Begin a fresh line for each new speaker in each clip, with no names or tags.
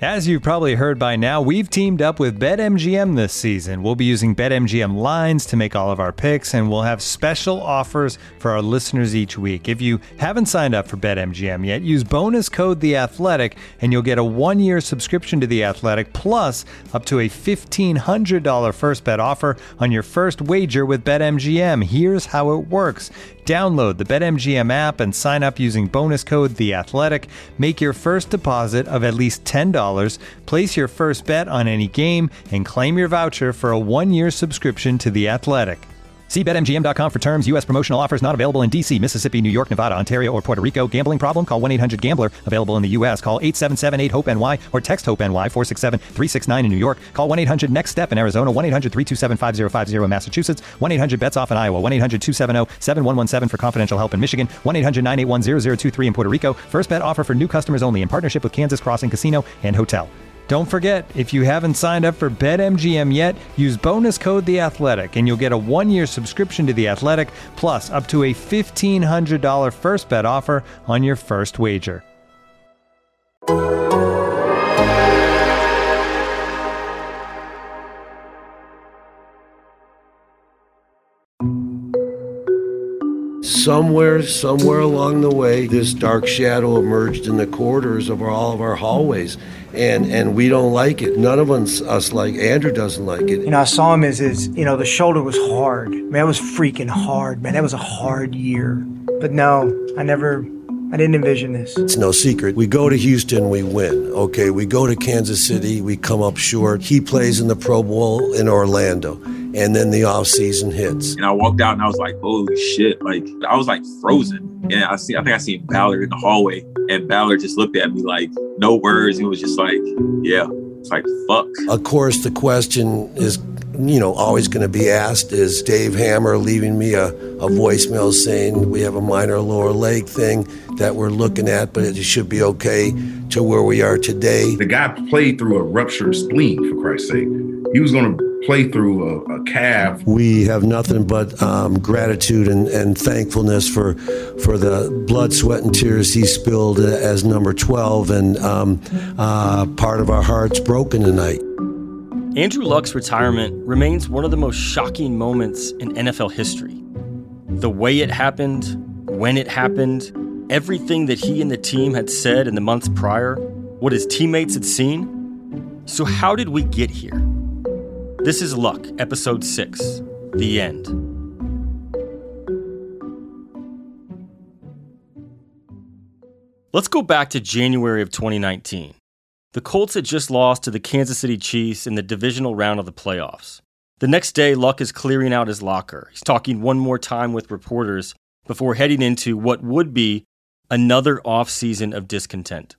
As you've probably heard by now, we've teamed up with BetMGM this season. We'll be using BetMGM lines to make all of our picks, and we'll have special offers for our listeners each week. If you haven't signed up for BetMGM yet, use bonus code The Athletic, and you'll get a 1-year subscription to The Athletic, plus up to a $1,500 first bet offer on your first wager with BetMGM. Here's how it works. Download the BetMGM app and sign up using bonus code The Athletic. Make your first deposit of at least $10. Place your first bet on any game and claim your voucher for a 1-year subscription to The Athletic. See BetMGM.com for terms. U.S. promotional offers not available in D.C., Mississippi, New York, Nevada, Ontario, or Puerto Rico. Gambling problem? Call 1-800-GAMBLER. Available in the U.S. Call 877-8-HOPE-NY or text HOPE-NY 467-369 in New York. Call 1-800-NEXT-STEP in Arizona. 1-800-327-5050 in Massachusetts. 1-800-BETS-OFF in Iowa. 1-800-270-7117 for confidential help in Michigan. 1-800-981-0023 in Puerto Rico. First bet offer for new customers only in partnership with Kansas Crossing Casino and Hotel. Don't forget, if you haven't signed up for BetMGM yet, use bonus code The Athletic, and you'll get a 1-year subscription to The Athletic, plus up to a $1,500 first bet offer on your first wager.
Somewhere along the way, this dark shadow emerged in the corridors of all of our hallways, and we don't like it. None of us like. Andrew doesn't like it.
I saw him as the shoulder was hard. Man, it was freaking hard, man. That was a hard year. But no, I didn't envision this.
It's no secret. We go to Houston, we win. Okay, we go to Kansas City, we come up short. He plays in the Pro Bowl in Orlando. And then the off season hits.
And I walked out and I was like, holy shit. Like, I was like frozen. And I think I seen Ballard in the hallway, and Ballard just looked at me like, no words. He was just like, yeah, it's like, fuck.
Of course, the question is, always going to be asked, is Dave Hammer leaving me a voicemail saying we have a minor lower leg thing that we're looking at, but it should be okay to where we are today.
The guy played through a ruptured spleen, for Christ's sake. He was going to play through a calf.
We have nothing but gratitude and thankfulness for the blood, sweat, and tears he spilled as number 12, and part of our hearts broken tonight.
Andrew Luck's retirement remains one of the most shocking moments in NFL history. The way it happened, when it happened, everything that he and the team had said in the months prior, what his teammates had seen. So how did we get here? This is Luck, Episode 6, The End. Let's go back to January of 2019. The Colts had just lost to the Kansas City Chiefs in the divisional round of the playoffs. The next day, Luck is clearing out his locker. He's talking one more time with reporters before heading into what would be another offseason of discontent.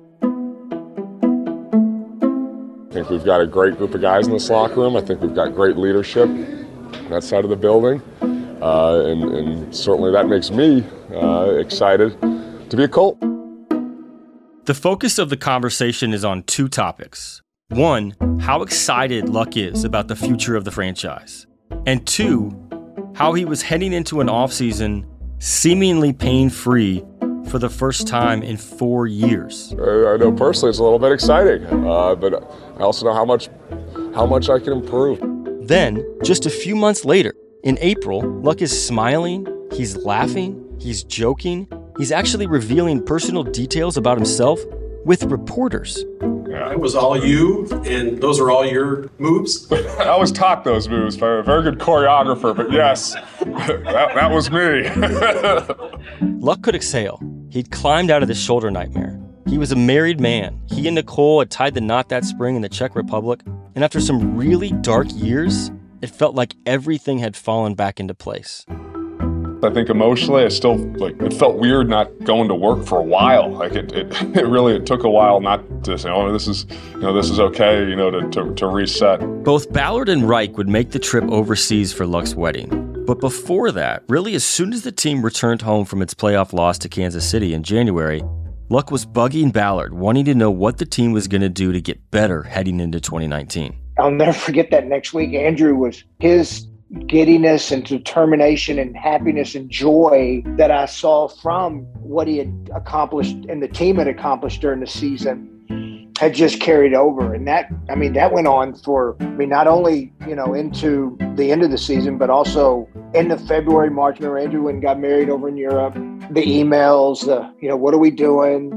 I think we've got a great group of guys in this locker room. I think we've got great leadership on that side of the building. And certainly that makes me excited to be a Colt.
The focus of the conversation is on two topics. One, how excited Luck is about the future of the franchise. And two, how he was heading into an offseason seemingly pain-free for the first time in 4 years.
I know personally it's a little bit exciting, but I also know how much I can improve.
Then, just a few months later, in April, Luck is smiling, he's laughing, he's joking, he's actually revealing personal details about himself with reporters.
It was all you, and those are all your moves?
I was taught those moves by a very good choreographer, but yes, that was me.
Luck could exhale. He'd climbed out of this shoulder nightmare. He was a married man. He and Nicole had tied the knot that spring in the Czech Republic, and after some really dark years, it felt like everything had fallen back into place.
I think emotionally, it felt weird not going to work for a while. It took a while not to say, oh, this is okay, to reset.
Both Ballard and Reich would make the trip overseas for Luck's wedding. But before that, really as soon as the team returned home from its playoff loss to Kansas City in January, Luck was bugging Ballard, wanting to know what the team was going to do to get better heading into 2019.
I'll never forget that next week. Andrew was his giddiness and determination and happiness and joy that I saw from what he had accomplished and the team had accomplished during the season. had just carried over. And that went on for, not only, into the end of the season, but also into February, March. Remember, Andrew went and got married over in Europe. The emails, what are we doing?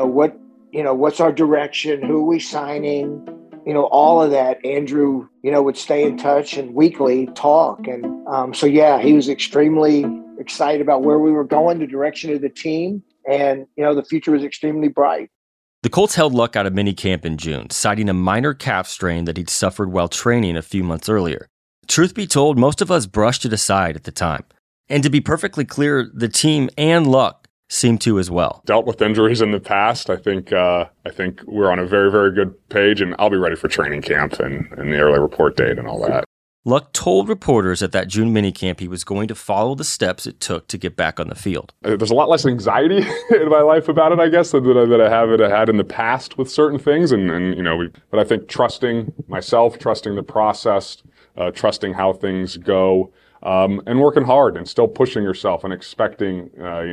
What's our direction? Who are we signing? All of that. Andrew, would stay in touch and weekly talk. And he was extremely excited about where we were going, the direction of the team. And, the future was extremely bright.
The Colts held Luck out of minicamp in June, citing a minor calf strain that he'd suffered while training a few months earlier. Truth be told, most of us brushed it aside at the time. And to be perfectly clear, the team and Luck seemed to as well.
Dealt with injuries in the past. I think we're on a very, very good page, and I'll be ready for training camp and the early report date and all that.
Luck told reporters at that June minicamp he was going to follow the steps it took to get back on the field.
There's a lot less anxiety in my life about it, I guess, that I had in the past with certain things. But I think trusting myself, trusting the process, trusting how things go, and working hard and still pushing yourself and expecting,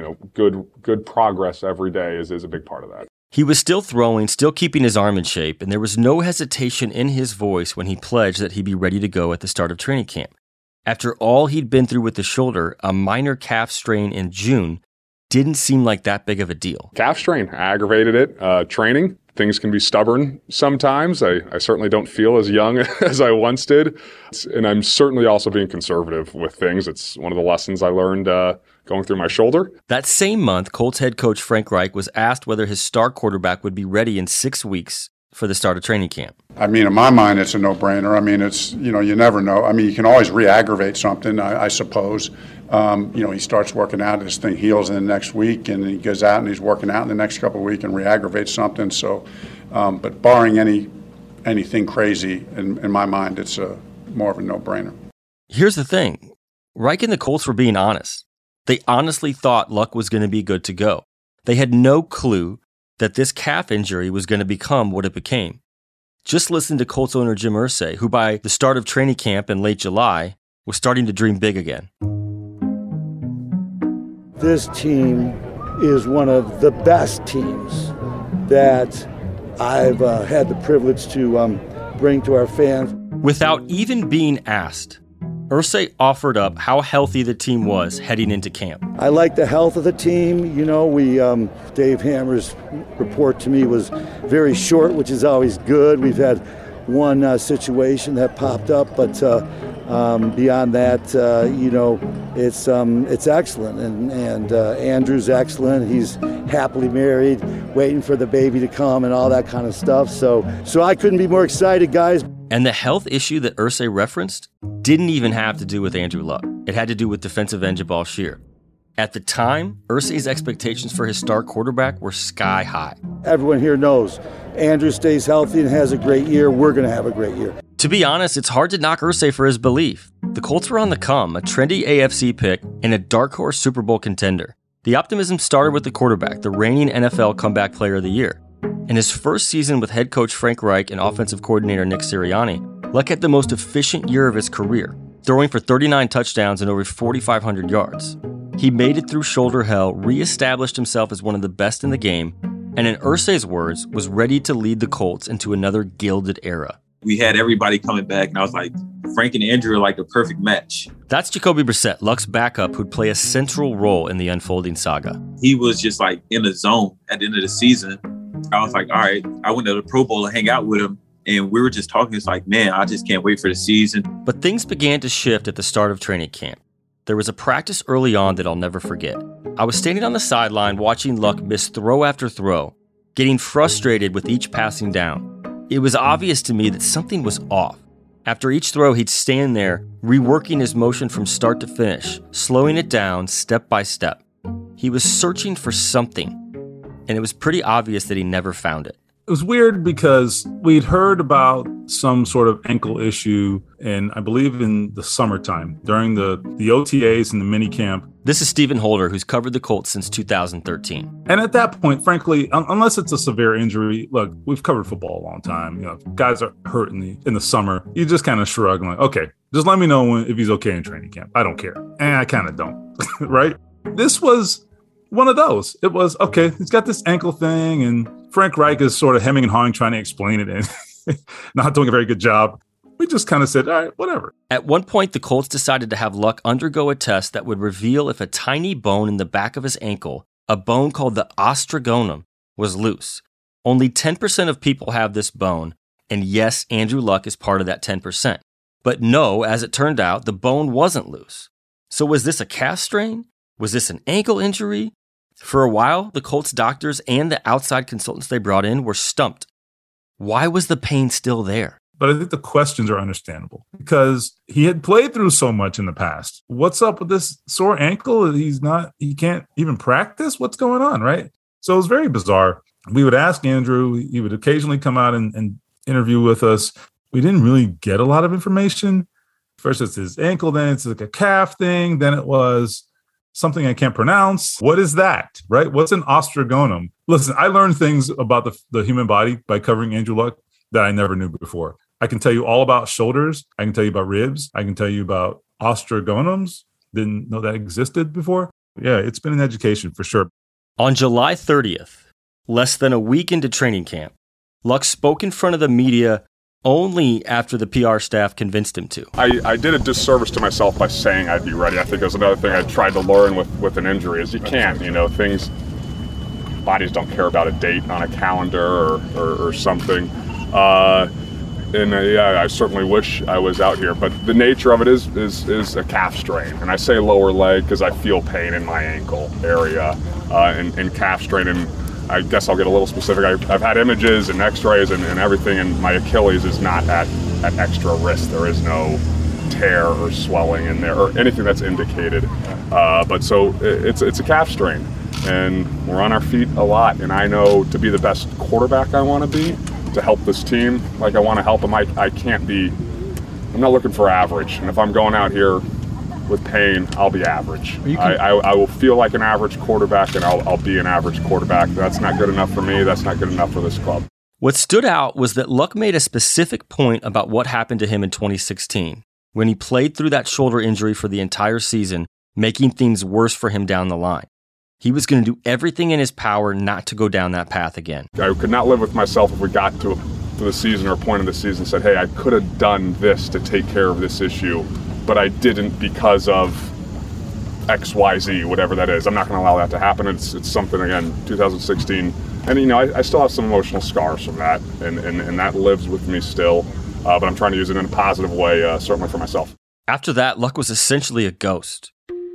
good progress every day is a big part of that.
He was still throwing, still keeping his arm in shape, and there was no hesitation in his voice when he pledged that he'd be ready to go at the start of training camp. After all he'd been through with the shoulder, a minor calf strain in June didn't seem like that big of a deal.
Calf strain, aggravated it. Training, things can be stubborn sometimes. I certainly don't feel as young as I once did. And I'm certainly also being conservative with things. It's one of the lessons I learned going through my shoulder.
That same month, Colts head coach Frank Reich was asked whether his star quarterback would be ready in 6 weeks for the start of training camp.
In my mind, it's a no-brainer. It's, you never know. You can always re-aggravate something, I suppose. He starts working out, this thing heals in the next week, and he goes out and he's working out in the next couple of weeks and re-aggravates something. So, but barring anything crazy, in my mind, it's more of a no-brainer.
Here's the thing. Reich and the Colts were being honest. They honestly thought Luck was going to be good to go. They had no clue that this calf injury was going to become what it became. Just listen to Colts owner Jim Irsay, who by the start of training camp in late July was starting to dream big again.
This team is one of the best teams that I've had the privilege to bring to our fans.
Without even being asked, Irsay offered up how healthy the team was heading into camp.
I like the health of the team. Dave Hammer's report to me was very short, which is always good. We've had one situation that popped up, but beyond that, it's excellent. And Andrew's excellent. He's happily married, waiting for the baby to come and all that kind of stuff. So I couldn't be more excited, guys.
And the health issue that Irsay referenced didn't even have to do with Andrew Luck. It had to do with defensive end Jabal Shear. At the time, Irsay's expectations for his star quarterback were sky high.
Everyone here knows Andrew stays healthy and has a great year. We're going to have a great year.
To be honest, it's hard to knock Irsay for his belief. The Colts were on the come, a trendy AFC pick and a dark horse Super Bowl contender. The optimism started with the quarterback, the reigning NFL Comeback Player of the Year. In his first season with head coach Frank Reich and offensive coordinator Nick Sirianni, Luck had the most efficient year of his career, throwing for 39 touchdowns and over 4,500 yards. He made it through shoulder hell, reestablished himself as one of the best in the game, and in Irsay's words, was ready to lead the Colts into another gilded era.
We had everybody coming back, and I was like, Frank and Andrew are like a perfect match.
That's Jacoby Brissett, Luck's backup, who'd play a central role in the unfolding saga.
He was just like in the zone at the end of the season. I was like, all right, I went to the Pro Bowl to hang out with him, and we were just talking. It's like, man, I just can't wait for the season.
But things began to shift at the start of training camp. There was a practice early on that I'll never forget. I was standing on the sideline watching Luck miss throw after throw, getting frustrated with each passing down. It was obvious to me that something was off. After each throw, he'd stand there, reworking his motion from start to finish, slowing it down step by step. He was searching for something, and it was pretty obvious that he never found it.
It was weird because we'd heard about some sort of ankle issue, and I believe in the summertime during the OTAs and the mini camp.
This is Stephen Holder, who's covered the Colts since 2013.
And at that point, frankly, unless it's a severe injury, look, we've covered football a long time. Guys are hurt in the summer. You just kind of shrug and like, okay, just let me know if he's okay in training camp. I don't care. And I kind of don't, right? This was one of those. It was, okay, he's got this ankle thing, and Frank Reich is sort of hemming and hawing trying to explain it and not doing a very good job. We just kind of said, all right, whatever.
At one point, the Colts decided to have Luck undergo a test that would reveal if a tiny bone in the back of his ankle, a bone called the osteogonum, was loose. Only 10% of people have this bone, and yes, Andrew Luck is part of that 10%. But no, as it turned out, the bone wasn't loose. So was this a calf strain? Was this an ankle injury? For a while, the Colts doctors and the outside consultants they brought in were stumped. Why was the pain still there?
But I think the questions are understandable because he had played through so much in the past. What's up with this sore ankle? He can't even practice? What's going on, right? So it was very bizarre. We would ask Andrew, he would occasionally come out and interview with us. We didn't really get a lot of information. First it's his ankle, then it's like a calf thing, then it was something I can't pronounce. What is that, right? What's an osteogonum? Listen, I learned things about the human body by covering Andrew Luck that I never knew before. I can tell you all about shoulders. I can tell you about ribs. I can tell you about osteogonums. Didn't know that existed before. Yeah, it's been an education for sure.
On July 30th, less than a week into training camp, Luck spoke in front of the media only after the PR staff convinced him to.
I did a disservice to myself by saying I'd be ready. I think it was another thing I tried to learn with an injury is you can't, bodies don't care about a date on a calendar or something. I certainly wish I was out here, but the nature of it is a calf strain. And I say lower leg because I feel pain in my ankle area and calf strain. And I guess I'll get a little specific. I've had images and x-rays and everything, and my Achilles is not at extra risk. There is no tear or swelling in there or anything that's indicated. But so it's a calf strain, and we're on our feet a lot. And I know to be the best quarterback I want to be, to help this team like I want to help them, I'm not looking for average. And if I'm going out here with pain, I'll be average. I will feel like an average quarterback, and I'll be an average quarterback. That's not good enough for me. That's not good enough for this club.
What stood out was that Luck made a specific point about what happened to him in 2016, when he played through that shoulder injury for the entire season, making things worse for him down the line. He was going to do everything in his power not to go down that path again.
I could not live with myself if we got to the season or a point of the season and said, hey, I could have done this to take care of this issue, but I didn't because of X, Y, Z, whatever that is. I'm not going to allow that to happen. It's something, again, 2016. And, I still have some emotional scars from that, and that lives with me still. But I'm trying to use it in a positive way, certainly for myself.
After that, Luck was essentially a ghost.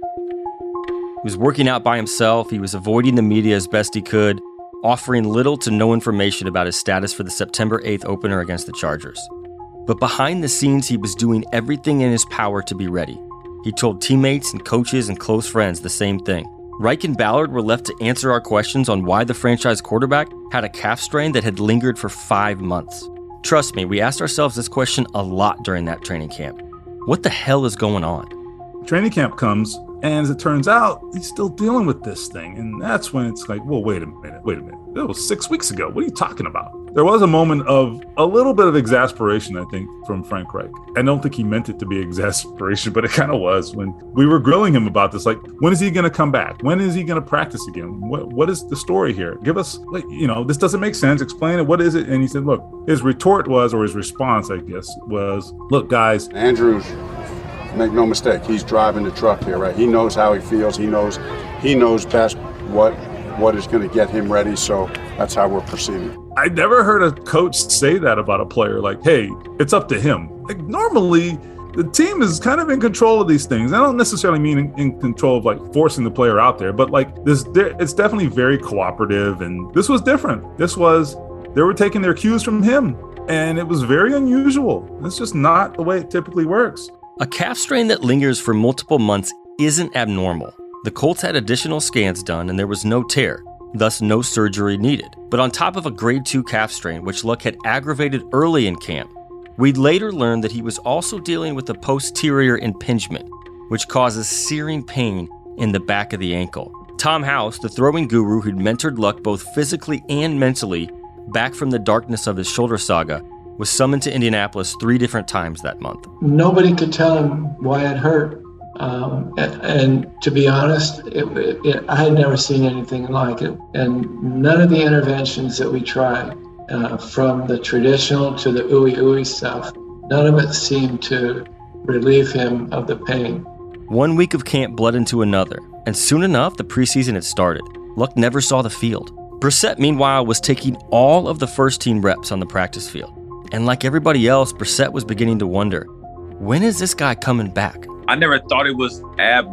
He was working out by himself. He was avoiding the media as best he could, offering little to no information about his status for the September 8th opener against the Chargers. But behind the scenes, he was doing everything in his power to be ready. He told teammates and coaches and close friends the same thing. Reich and Ballard were left to answer our questions on why the franchise quarterback had a calf strain that had lingered for 5 months. Trust me, we asked ourselves this question a lot during that training camp. What the hell is going on?
Training camp comes, and as it turns out, he's still dealing with this thing. And that's when it's like, well, wait a minute. That was 6 weeks ago. What are you talking about? There was a moment of a little bit of exasperation, I think, from Frank Reich. I don't think he meant it to be exasperation, but it kind of was when we were grilling him about this. Like, when is he going to come back? When is he going to practice again? What is the story here? Give us, this doesn't make sense. Explain it. What is it? And he said, look, his retort was, or his response, I guess, was, look, guys.
Andrew, make no mistake, he's driving the truck here, right? He knows how he feels. He knows best what is going to get him ready. So that's how we're proceeding.
I never heard a coach say that about a player, like, hey, it's up to him. Like, normally the team is kind of in control of these things. I don't necessarily mean in control of like forcing the player out there, but like it's definitely very cooperative. And this was different. They were taking their cues from him, and it was very unusual. It's just not the way it typically works.
A calf strain that lingers for multiple months isn't abnormal. The Colts had additional scans done, and there was no tear, thus no surgery needed. But on top of a grade 2 calf strain, which Luck had aggravated early in camp, we'd later learned that he was also dealing with a posterior impingement, which causes searing pain in the back of the ankle. Tom House, the throwing guru who'd mentored Luck both physically and mentally back from the darkness of his shoulder saga, was summoned to Indianapolis 3 different times that month.
Nobody could tell him why it hurt. And to be honest, I had never seen anything like it. And none of the interventions that we tried, from the traditional to the ooey stuff, none of it seemed to relieve him of the pain.
1 week of camp bled into another, and soon enough, the preseason had started. Luck never saw the field. Brissett, meanwhile, was taking all of the first-team reps on the practice field. And like everybody else, Brissett was beginning to wonder, when is this guy coming back?
I never thought it was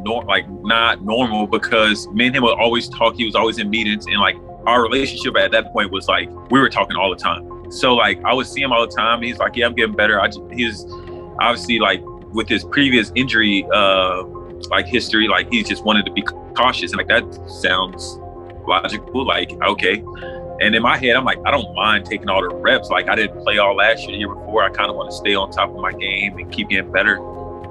not normal, because me and him would always talk. He was always in meetings, and like our relationship at that point was like we were talking all the time. So like I would see him all the time. He's like, yeah, I'm getting better. He's obviously like with his previous injury history, like he just wanted to be cautious, and like that sounds logical. Like okay. And in my head, I'm like, I don't mind taking all the reps. Like I didn't play all last year, the year before. I kind of want to stay on top of my game and keep getting better.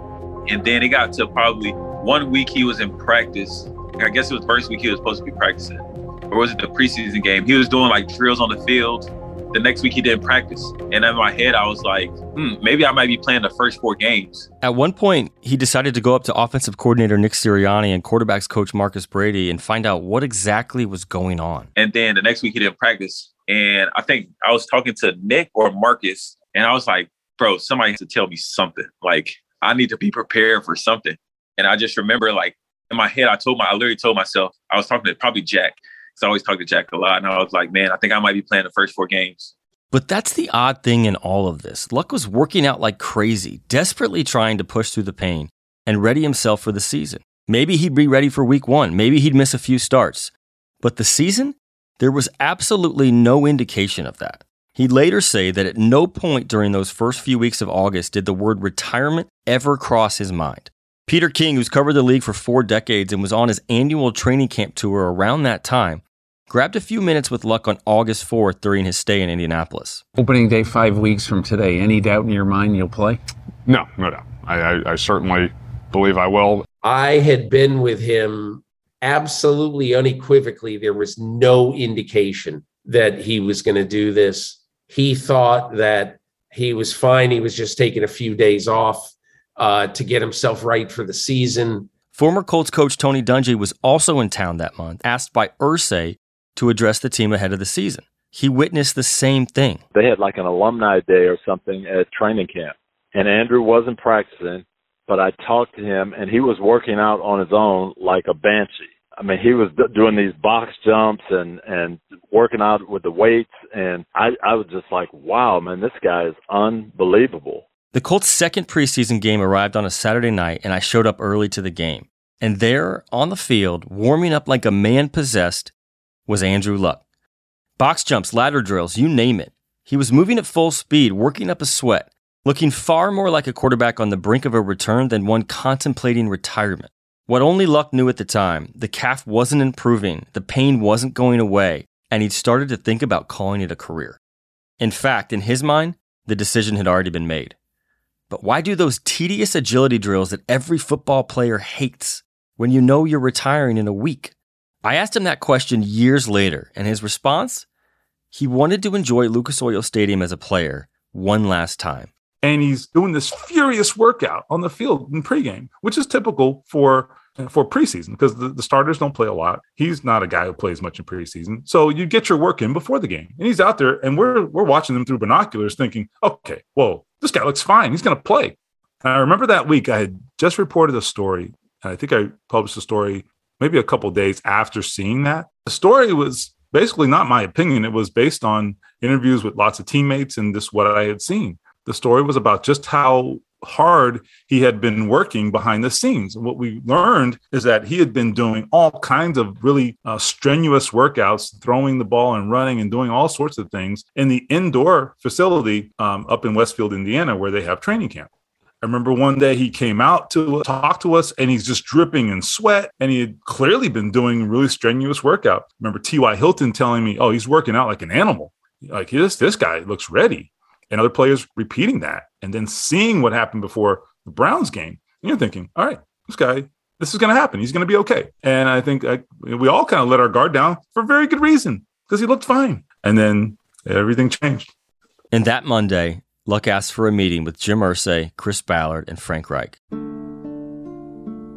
And then it got to probably 1 week he was in practice. I guess it was the first week he was supposed to be practicing. Or was it the preseason game? He was doing like drills on the field. The next week he didn't practice. And in my head, I was like, maybe I might be playing the first 4 games.
At one point, he decided to go up to offensive coordinator Nick Sirianni and quarterbacks coach Marcus Brady and find out what exactly was going on.
And then the next week he didn't practice. And I think I was talking to Nick or Marcus, and I was like, bro, somebody has to tell me something. Like, I need to be prepared for something. And I just remember, like, in my head, I literally told myself, I was talking to probably Jack, because I always talk to Jack a lot. And I was like, man, I think I might be playing the first 4 games.
But that's the odd thing in all of this. Luck was working out like crazy, desperately trying to push through the pain and ready himself for the season. Maybe he'd be ready for week 1. Maybe he'd miss a few starts. But the season? There was absolutely no indication of that. He'd later say that at no point during those first few weeks of August did the word retirement ever cross his mind. Peter King, who's covered the league for 4 decades and was on his annual training camp tour around that time, grabbed a few minutes with Luck on August 4th during his stay in Indianapolis.
Opening day 5 weeks from today, any doubt in your mind you'll play?
No doubt. I certainly believe I will.
I had been with him absolutely unequivocally. There was no indication that he was going to do this. He thought that he was fine. He was just taking a few days off to get himself right for the season.
Former Colts coach Tony Dungy was also in town that month, asked by Irsay to address the team ahead of the season. He witnessed the same thing.
They had like an alumni day or something at training camp, and Andrew wasn't practicing, but I talked to him, and he was working out on his own like a banshee. I mean, he was doing these box jumps and working out with the weights, and I was just like, wow, man, this guy is unbelievable.
The Colts' second preseason game arrived on a Saturday night, and I showed up early to the game. And there, on the field, warming up like a man possessed, was Andrew Luck. Box jumps, ladder drills, you name it. He was moving at full speed, working up a sweat, looking far more like a quarterback on the brink of a return than one contemplating retirement. What only Luck knew at the time, the calf wasn't improving, the pain wasn't going away, and he'd started to think about calling it a career. In fact, in his mind, the decision had already been made. But why do those tedious agility drills that every football player hates when you know you're retiring in a week? I asked him that question years later, and his response? He wanted to enjoy Lucas Oil Stadium as a player one last time.
And he's doing this furious workout on the field in pregame, which is typical for preseason because the starters don't play a lot. He's not a guy who plays much in preseason. So you get your work in before the game. And he's out there, and we're watching him through binoculars thinking, okay, whoa, this guy looks fine. He's going to play. And I remember that week I had just reported a story, and I think I published a story maybe a couple of days after seeing that. The story was basically not my opinion. It was based on interviews with lots of teammates and just what I had seen. The story was about just how hard he had been working behind the scenes. And what we learned is that he had been doing all kinds of really strenuous workouts, throwing the ball and running and doing all sorts of things in the indoor facility up in Westfield, Indiana, where they have training camp. I remember one day he came out to talk to us and he's just dripping in sweat, and he had clearly been doing really strenuous workout. I remember T.Y. Hilton telling me, oh, he's working out like an animal. Like this guy looks ready. And other players repeating that and then seeing what happened before the Browns game. And you're thinking, all right, this is going to happen. He's going to be okay. And I think we all kind of let our guard down for very good reason because he looked fine. And then everything changed.
And that Monday, Luck asked for a meeting with Jim Irsay, Chris Ballard, and Frank Reich.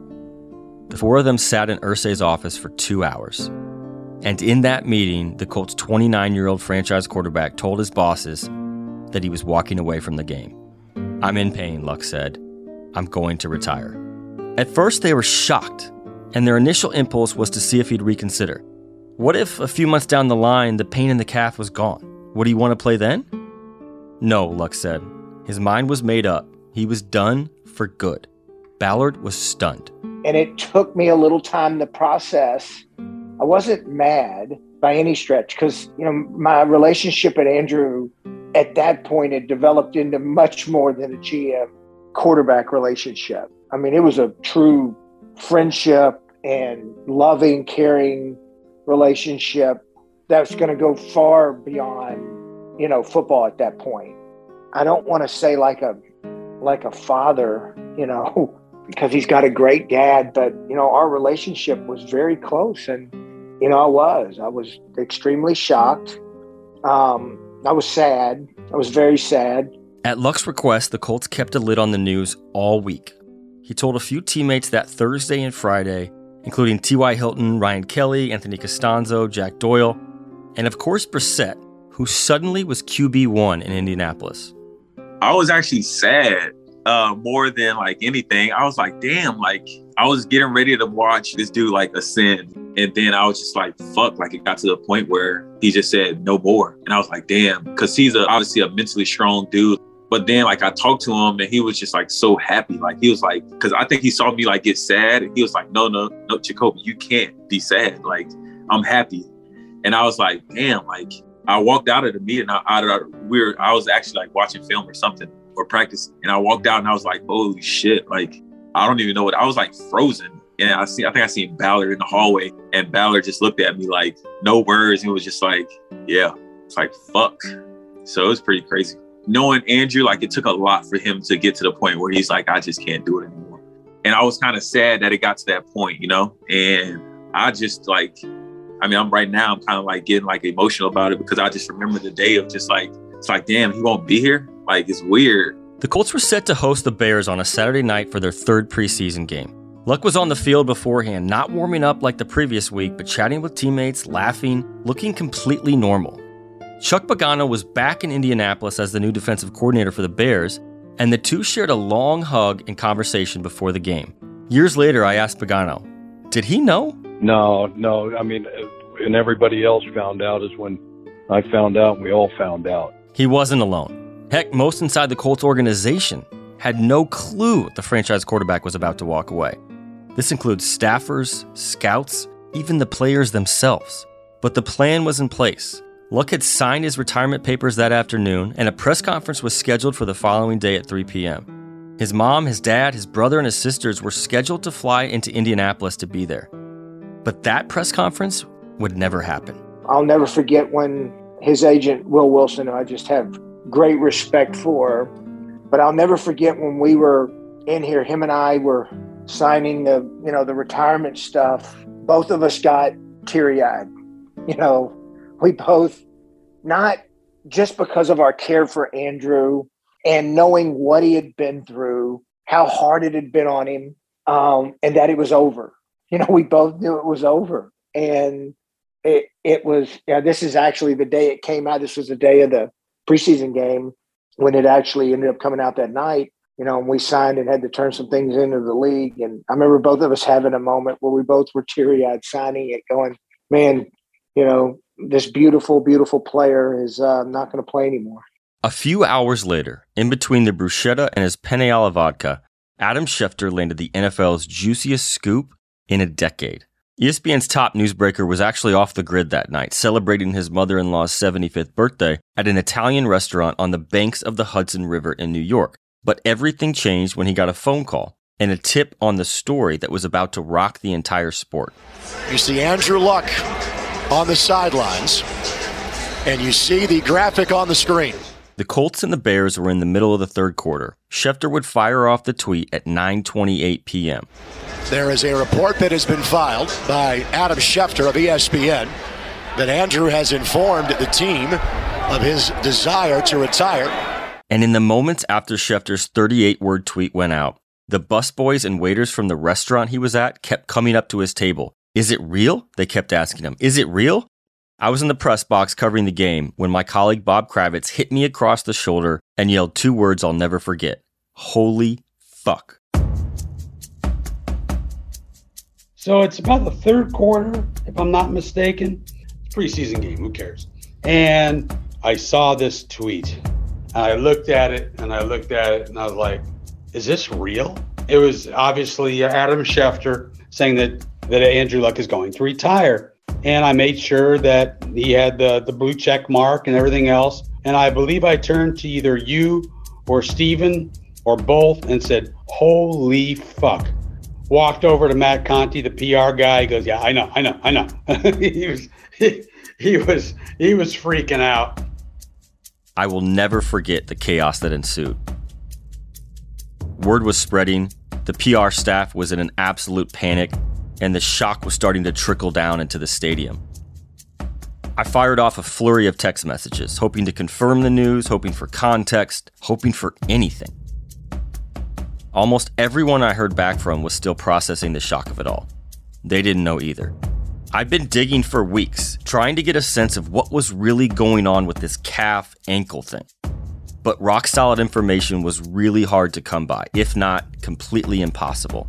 The four of them sat in Irsay's office for 2 hours. And in that meeting, the Colts' 29-year-old franchise quarterback told his bosses that he was walking away from the game. "I'm in pain," Luck said. "I'm going to retire." At first, they were shocked, and their initial impulse was to see if he'd reconsider. What if a few months down the line, the pain in the calf was gone? Would he want to play then? No, Luck said. His mind was made up. He was done for good. Ballard was stunned.
And it took me a little time to process. I wasn't mad by any stretch because, my relationship with Andrew at that point had developed into much more than a GM quarterback relationship. I mean, it was a true friendship and loving, caring relationship that's going to go far beyond, football at that point. I don't want to say like a father, because he's got a great dad, but, our relationship was very close. And, I was extremely shocked. I was sad. I was very sad.
At Luck's request, the Colts kept a lid on the news all week. He told a few teammates that Thursday and Friday, including T.Y. Hilton, Ryan Kelly, Anthony Costanzo, Jack Doyle, and of course Brissett, who suddenly was QB1 in Indianapolis.
I was actually sad more than anything. I was like, damn, I was getting ready to watch this dude ascend. And then I was just like, fuck, it got to the point where he just said no more. And I was like, damn, because he's obviously a mentally strong dude. But then I talked to him and he was just so happy. He was like, because I think he saw me get sad. And he was like, no, Jacoby, you can't be sad. I'm happy. And I was like, damn, I walked out of the meeting. I was actually watching film or something or practice. And I walked out and I was like, holy shit. I don't even know what I was frozen. And I think I seen Ballard in the hallway and Ballard just looked at me no words. And it was just yeah, it's fuck. So it was pretty crazy. Knowing Andrew, it took a lot for him to get to the point where he's I just can't do it anymore. And I was kind of sad that it got to that point, and I just I'm right now, I'm kind of getting emotional about it because I just remember the day of just it's damn, he won't be here. It's weird.
The Colts were set to host the Bears on a Saturday night for their third preseason game. Luck was on the field beforehand, not warming up like the previous week, but chatting with teammates, laughing, looking completely normal. Chuck Pagano was back in Indianapolis as the new defensive coordinator for the Bears, and the two shared a long hug and conversation before the game. Years later, I asked Pagano, did he know?
No. And everybody else found out is when I found out and we all found out.
He wasn't alone. Heck, most inside the Colts organization had no clue the franchise quarterback was about to walk away. This includes staffers, scouts, even the players themselves. But the plan was in place. Luck had signed his retirement papers that afternoon, and a press conference was scheduled for the following day at 3 p.m. His mom, his dad, his brother, and his sisters were scheduled to fly into Indianapolis to be there. But that press conference would never happen.
I'll never forget when his agent, Will Wilson, who I just have great respect for, but I'll never forget when we were in here, him and I were signing the retirement stuff. Both of us got teary-eyed. We both, not just because of our care for Andrew and knowing what he had been through, how hard it had been on him, and that it was over. We both knew it was over. And it was, this is actually the day it came out. This was the day of the preseason game when it actually ended up coming out that night, and we signed and had to turn some things into the league. And I remember both of us having a moment where we both were teary-eyed signing it going, man, this beautiful, beautiful player is not going to play anymore.
A few hours later, in between the bruschetta and his penne alla vodka, Adam Schefter landed the NFL's juiciest scoop in a decade. ESPN's top newsbreaker was actually off the grid that night, celebrating his mother-in-law's 75th birthday at an Italian restaurant on the banks of the Hudson River in New York. But everything changed when he got a phone call and a tip on the story that was about to rock the entire sport.
You see Andrew Luck on the sidelines, and you see the graphic on the screen.
The Colts and the Bears were in the middle of the third quarter. Schefter would fire off the tweet at 9:28 p.m.
There is a report that has been filed by Adam Schefter of ESPN that Andrew has informed the team of his desire to retire.
And in the moments after Schefter's 38-word tweet went out, The busboys and waiters from the restaurant he was at kept coming up to his table. Is it real? They kept asking him. Is it real? I was in the press box covering the game when my colleague Bob Kravitz hit me across the shoulder and yelled 2 words I'll never forget. Holy fuck.
So it's about the third quarter, if I'm not mistaken. It's a preseason game, who cares? And I saw this tweet. I looked at it and I was like, is this real? It was obviously Adam Schefter saying that Andrew Luck is going to retire. And I made sure that he had the blue check mark and everything else. And I believe I turned to either you or Steven or both and said, holy fuck. Walked over to Matt Conti, the PR guy. He goes, yeah, I know. he was freaking out.
I will never forget the chaos that ensued. Word was spreading, the PR staff was in an absolute panic, and the shock was starting to trickle down into the stadium. I fired off a flurry of text messages, hoping to confirm the news, hoping for context, hoping for anything. Almost everyone I heard back from was still processing the shock of it all. They didn't know either. I'd been digging for weeks, trying to get a sense of what was really going on with this calf ankle thing. But rock-solid information was really hard to come by, if not completely impossible.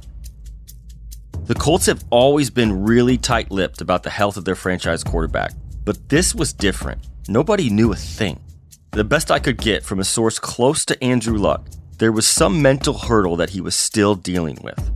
The Colts have always been really tight-lipped about the health of their franchise quarterback, but this was different. Nobody knew a thing. The best I could get from a source close to Andrew Luck, there was some mental hurdle that he was still dealing with.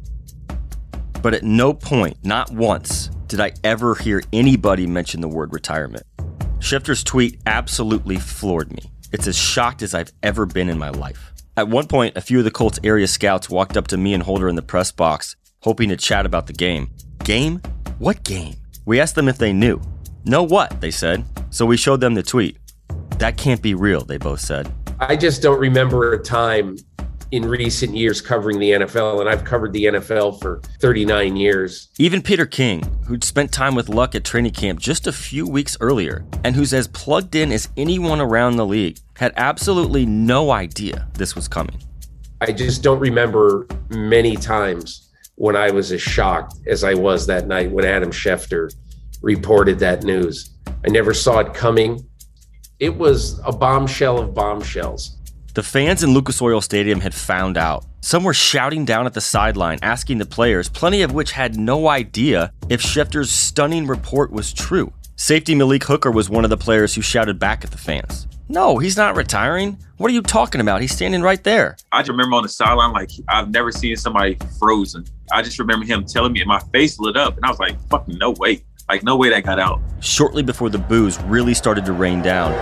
But at no point, not once, did I ever hear anybody mention the word retirement. Schefter's tweet absolutely floored me. It's as shocked as I've ever been in my life. At one point, a few of the Colts area scouts walked up to me and Holder in the press box, hoping to chat about the game. Game? What game? We asked them if they knew. Know what? They said. So we showed them the tweet. That can't be real, they both said.
I just don't remember a time in recent years covering the NFL, and I've covered the NFL for 39 years.
Even Peter King, who'd spent time with Luck at training camp just a few weeks earlier, and who's as plugged in as anyone around the league, had absolutely no idea this was coming.
I just don't remember many times when I was as shocked as I was that night when Adam Schefter reported that news. I never saw it coming. It was a bombshell of bombshells.
The fans in Lucas Oil Stadium had found out. Some were shouting down at the sideline, asking the players, plenty of which had no idea if Schefter's stunning report was true. Safety Malik Hooker was one of the players who shouted back at the fans. No, he's not retiring. What are you talking about? He's standing right there.
I just remember on the sideline, like, I've never seen somebody frozen. I just remember him telling me, and my face lit up, and I was like, fucking no way. Like, no way that got out.
Shortly before the boos really started to rain down,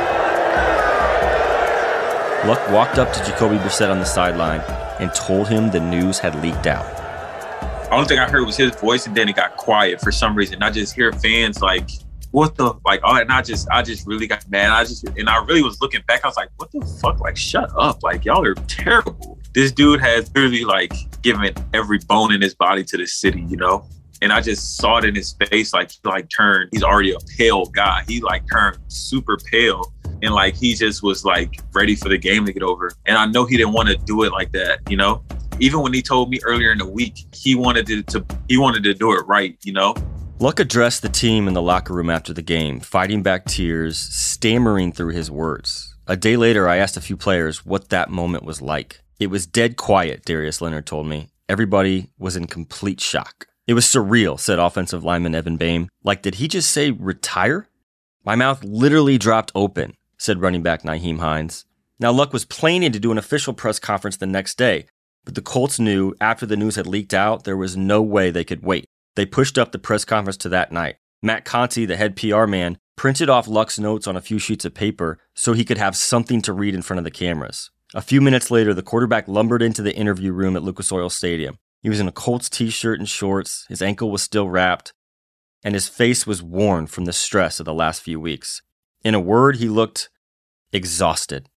Luck walked up to Jacoby Brissett on the sideline and told him the news had leaked out.
The only thing I heard was his voice, and then it got quiet for some reason. I just hear fans like, what the, like, all that, and I just really got mad. And I really was looking back, I was like, what the fuck? Like, shut up. Like, y'all are terrible. This dude has really, like, given every bone in his body to this city, you know? And I just saw it in his face, like, turned, he's already a pale guy. He, like, turned super pale. And, like, he just was, like, ready for the game to get over. And I know he didn't want to do it like that, you know? Even when he told me earlier in the week, he wanted to do it right, you know?
Luck addressed the team in the locker room after the game, fighting back tears, stammering through his words. A day later, I asked a few players what that moment was like. It was dead quiet, Darius Leonard told me. Everybody was in complete shock. It was surreal, said offensive lineman Evan Boehm. Like, did he just say retire? My mouth literally dropped open, said running back Nyheim Hines. Now, Luck was planning to do an official press conference the next day, but the Colts knew after the news had leaked out, there was no way they could wait. They pushed up the press conference to that night. Matt Conti, the head PR man, printed off Luck's notes on a few sheets of paper so he could have something to read in front of the cameras. A few minutes later, the quarterback lumbered into the interview room at Lucas Oil Stadium. He was in a Colts t-shirt and shorts, his ankle was still wrapped, and his face was worn from the stress of the last few weeks. In a word, he looked exhausted.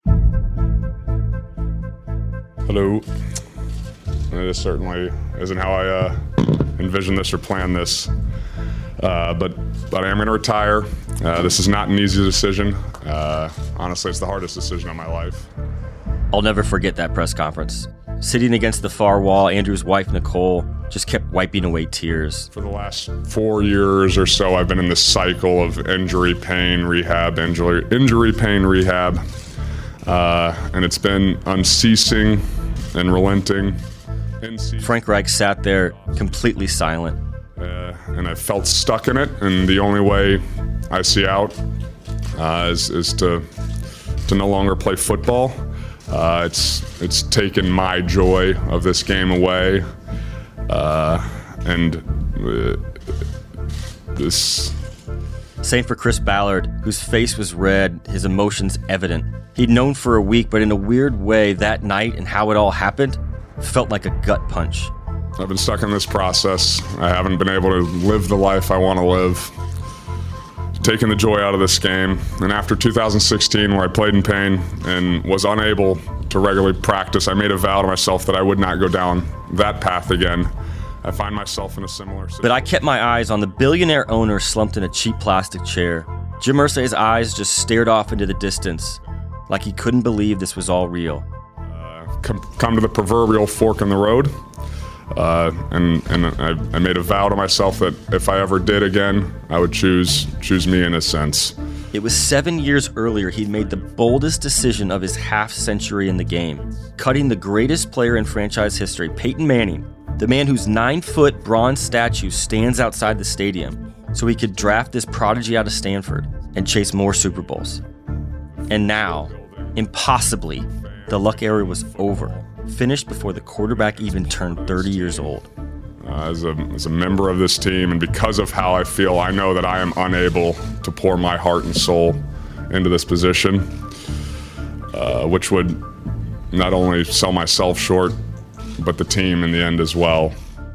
Hello. This certainly isn't how I envisioned this or planned this, but I am going to retire. This is not an easy decision. Honestly, it's the hardest decision of my life.
I'll never forget that press conference. Sitting against the far wall, Andrew's wife, Nicole, just kept wiping away tears.
For the last 4 years or so, I've been in this cycle of injury, pain, rehab, injury, pain, rehab. And it's been unceasing and relenting.
Frank Reich sat there completely silent.
And I felt stuck in it, and the only way I see out is to no longer play football. It's taken my joy of this game away, this.
Same for Chris Ballard, whose face was red, his emotions evident. He'd known for a week, but in a weird way, that night and how it all happened felt like a gut punch.
I've been stuck in this process. I haven't been able to live the life I want to live. Taking the joy out of this game. And after 2016, where I played in pain and was unable to regularly practice, I made a vow to myself that I would not go down that path again. I find myself in a similar situation.
But I kept my eyes on the billionaire owner slumped in a cheap plastic chair. Jim Irsay's eyes just stared off into the distance, like he couldn't believe this was all real.
Come to the proverbial fork in the road. And I made a vow to myself that if I ever did again, I would choose me in a sense.
It was 7 years earlier he'd made the boldest decision of his half-century in the game, cutting the greatest player in franchise history, Peyton Manning, the man whose 9-foot bronze statue stands outside the stadium, so he could draft this prodigy out of Stanford and chase more Super Bowls. And now, impossibly, the Luck era was over. Finished before the quarterback even turned 30 years old.
As a member of this team, and because of how I feel, I know that I am unable to pour my heart and soul into this position, which would not only sell myself short, but the team in the end as well.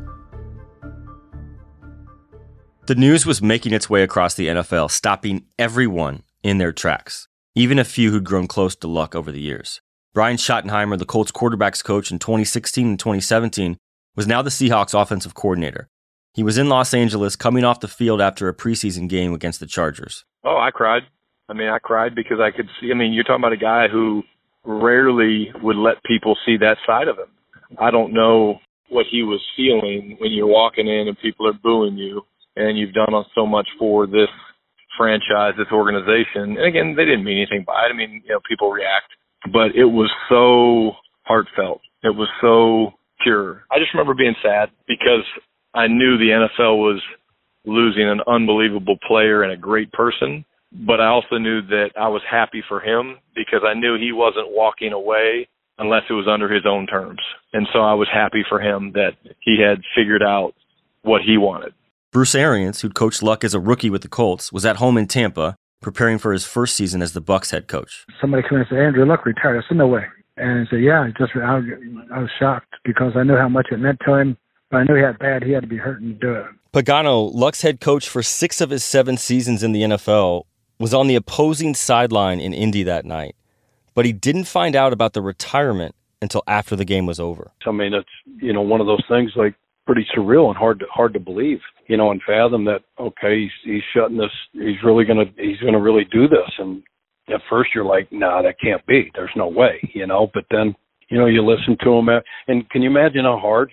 The news was making its way across the NFL, stopping everyone in their tracks, even a few who'd grown close to Luck over the years. Brian Schottenheimer, the Colts quarterbacks coach in 2016 and 2017, was now the Seahawks offensive coordinator. He was in Los Angeles coming off the field after a preseason game against the Chargers.
Oh, I cried. I cried because I could see, you're talking about a guy who rarely would let people see that side of him. I don't know what he was feeling when you're walking in and people are booing you and you've done so much for this franchise, this organization. And again, they didn't mean anything by it. People react. But it was so heartfelt. It was so pure. I just remember being sad because I knew the NFL was losing an unbelievable player and a great person. But I also knew that I was happy for him because I knew he wasn't walking away unless it was under his own terms. And so I was happy for him that he had figured out what he wanted.
Bruce Arians, who'd coached Luck as a rookie with the Colts, was at home in Tampa, preparing for his first season as the Bucs head coach.
Somebody came and said, Andrew Luck retired. I said, no way. And I said, yeah, I was shocked because I knew how much it meant to him, but I knew he had to be hurting to do it.
Pagano, Luck's head coach for 6 of his 7 seasons in the NFL, was on the opposing sideline in Indy that night, but he didn't find out about the retirement until after the game was over.
It's, one of those things like pretty surreal and hard to believe, and fathom that, okay, he's shutting this, he's gonna really do this. And at first you're like, nah, that can't be. There's no way, but then, you listen to him and can you imagine how hard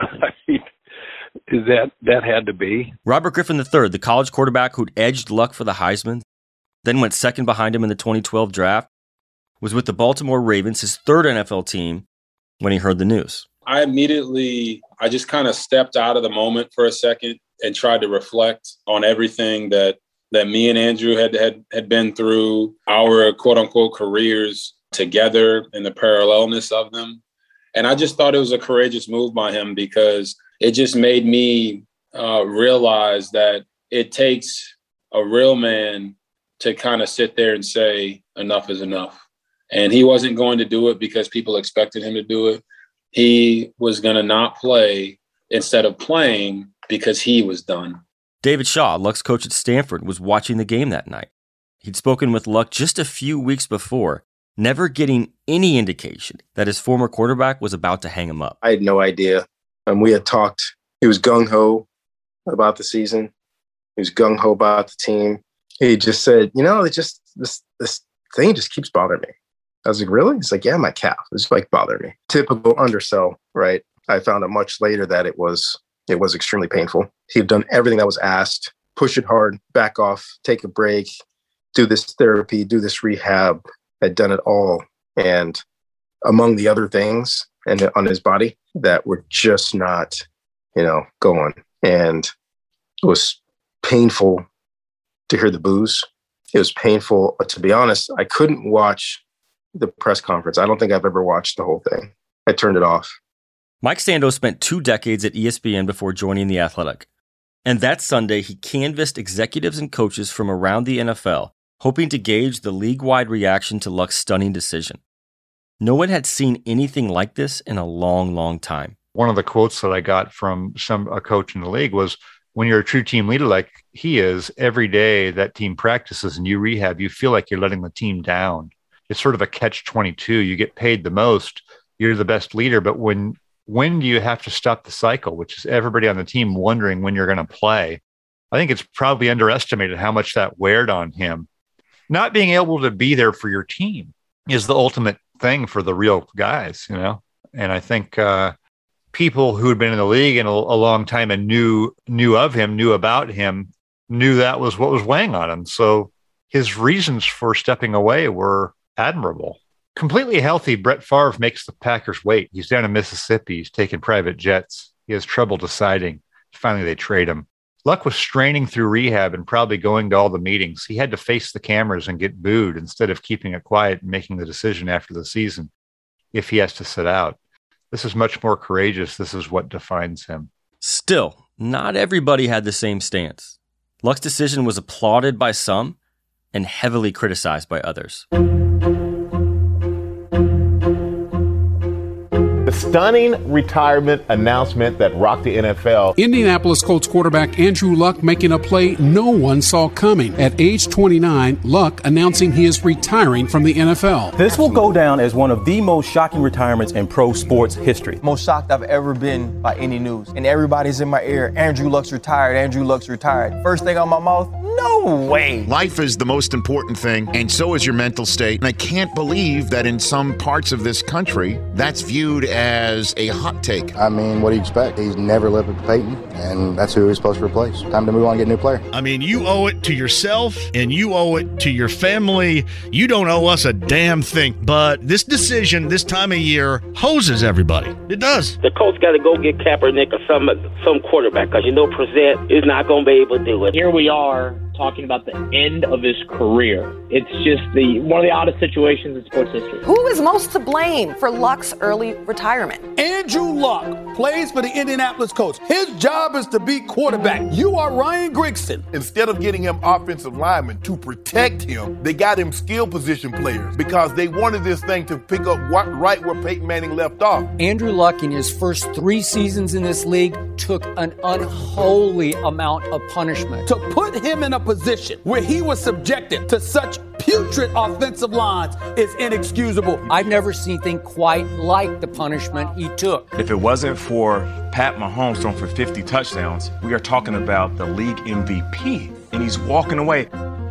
that had to be?
Robert Griffin III, the college quarterback who'd edged Luck for the Heisman, then went second behind him in the 2012 draft, was with the Baltimore Ravens, his third NFL team, when he heard the news.
I just kind of stepped out of the moment for a second and tried to reflect on everything that me and Andrew had been through, our quote unquote careers together and the parallelness of them. And I just thought it was a courageous move by him because it just made me realize that it takes a real man to kind of sit there and say enough is enough. And he wasn't going to do it because people expected him to do it. He was going to not play instead of playing because he was done.
David Shaw, Luck's coach at Stanford, was watching the game that night. He'd spoken with Luck just a few weeks before, never getting any indication that his former quarterback was about to hang him up.
I had no idea. We had talked. He was gung-ho about the season. He was gung-ho about the team. He just said, this thing just keeps bothering me. I was like, really? He's like, yeah, my calf. It's like bothering me. Typical undersell, right? I found out much later that it was extremely painful. He had done everything that was asked, push it hard, back off, take a break, do this therapy, do this rehab, had done it all. And among the other things and on his body that were just not, going. And it was painful to hear the boos. It was painful. To be honest, I couldn't watch the press conference. I don't think I've ever watched the whole thing. I turned it off.
Mike Sando spent 2 decades at ESPN before joining The Athletic. And that Sunday, he canvassed executives and coaches from around the NFL, hoping to gauge the league-wide reaction to Luck's stunning decision. No one had seen anything like this in a long, long time.
One of the quotes that I got from a coach in the league was, when you're a true team leader like he is, every day that team practices and you rehab, you feel like you're letting the team down. It's sort of a catch-22. You get paid the most. You're the best leader. But when do you have to stop the cycle, which is everybody on the team wondering when you're going to play? I think it's probably underestimated how much that weared on him. Not being able to be there for your team is the ultimate thing for the real guys, And I think people who had been in the league in a long time and knew about him, knew that was what was weighing on him. So his reasons for stepping away were admirable. Completely healthy, Brett Favre makes the Packers wait. He's down in Mississippi. He's taking private jets. He has trouble deciding. Finally, they trade him. Luck was straining through rehab and probably going to all the meetings. He had to face the cameras and get booed instead of keeping it quiet and making the decision after the season if he has to sit out. This is much more courageous. This is what defines him.
Still, not everybody had the same stance. Luck's decision was applauded by some and heavily criticized by others.
The stunning retirement announcement that rocked the NFL.
Indianapolis Colts quarterback Andrew Luck making a play no one saw coming. At age 29, Luck announcing he is retiring from the NFL.
This will go down as one of the most shocking retirements in pro sports history.
Most shocked I've ever been by any news. And everybody's in my ear, Andrew Luck's retired, Andrew Luck's retired. First thing on my mouth, no way.
Life is the most important thing, and so is your mental state. And I can't believe that in some parts of this country, that's viewed as a hot take.
I mean, what do you expect? He's never lived up to Peyton, and that's who he's supposed to replace. Time to move on and get a new player.
I mean, you owe it to yourself, and you owe it to your family. You don't owe us a damn thing. But this decision, this time of year, hoses everybody. It does.
The coach got to go get Kaepernick or some quarterback, because Present is not going to be able to do it.
Here we are talking about the end of his career. It's just one of the oddest situations in sports history.
Who is most to blame for Luck's early retirement?
Andrew Luck plays for the Indianapolis Colts. His job is to be quarterback. You are Ryan Grigson.
Instead of getting him offensive linemen to protect him, they got him skill position players because they wanted this thing to pick up right where Peyton Manning left off.
Andrew Luck, in his first 3 seasons in this league, took an unholy amount of punishment.
To put him in a position where he was subjected to such putrid offensive lines is inexcusable.
I've never seen anything quite like the punishment he took.
If it wasn't for Pat Mahomes throwing for 50 touchdowns, we are talking about the league MVP, and he's walking away.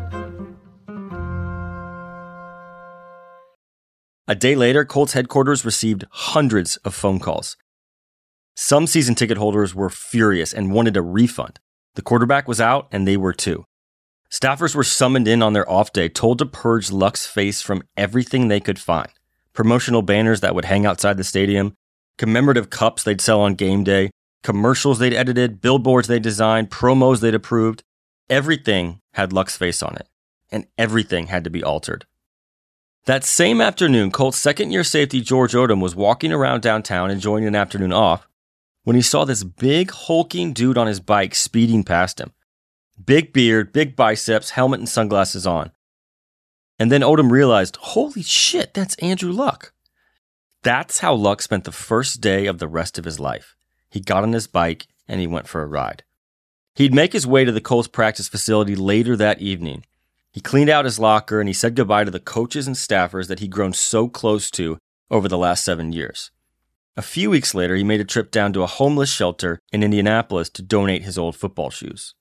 A day later, Colts headquarters received hundreds of phone calls. Some season ticket holders were furious and wanted a refund. The quarterback was out, and they were too. Staffers were summoned in on their off day, told to purge Luck's face from everything they could find. Promotional banners that would hang outside the stadium, commemorative cups they'd sell on game day, commercials they'd edited, billboards they designed, promos they'd approved. Everything had Luck's face on it, and everything had to be altered. That same afternoon, Colts second-year safety George Odom was walking around downtown enjoying an afternoon off when he saw this big, hulking dude on his bike speeding past him. Big beard, big biceps, helmet and sunglasses on. And then Odom realized, holy shit, that's Andrew Luck. That's how Luck spent the first day of the rest of his life. He got on his bike and he went for a ride. He'd make his way to the Colts practice facility later that evening. He cleaned out his locker and he said goodbye to the coaches and staffers that he'd grown so close to over the last 7 years. A few weeks later, he made a trip down to a homeless shelter in Indianapolis to donate his old football shoes.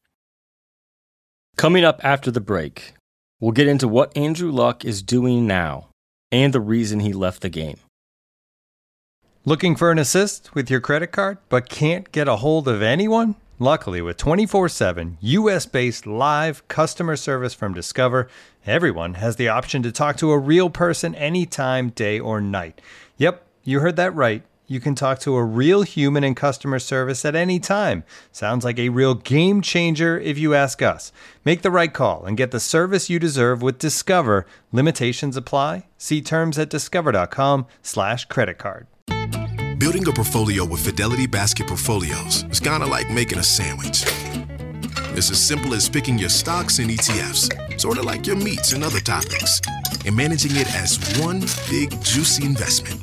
Coming up after the break, we'll get into what Andrew Luck is doing now and the reason he left the game.
Looking for an assist with your credit card, but can't get a hold of anyone? Luckily, with 24/7 US-based live customer service from Discover, everyone has the option to talk to a real person anytime, day or night. Yep, you heard that right. You can talk to a real human in customer service at any time. Sounds like a real game changer if you ask us. Make the right call and get the service you deserve with Discover. Limitations apply. See terms at discover.com/creditcard.
Building a portfolio with Fidelity Basket Portfolios is kind of like making a sandwich. It's as simple as picking your stocks and ETFs, sort of like your meats and other toppings, and managing it as one big, juicy investment.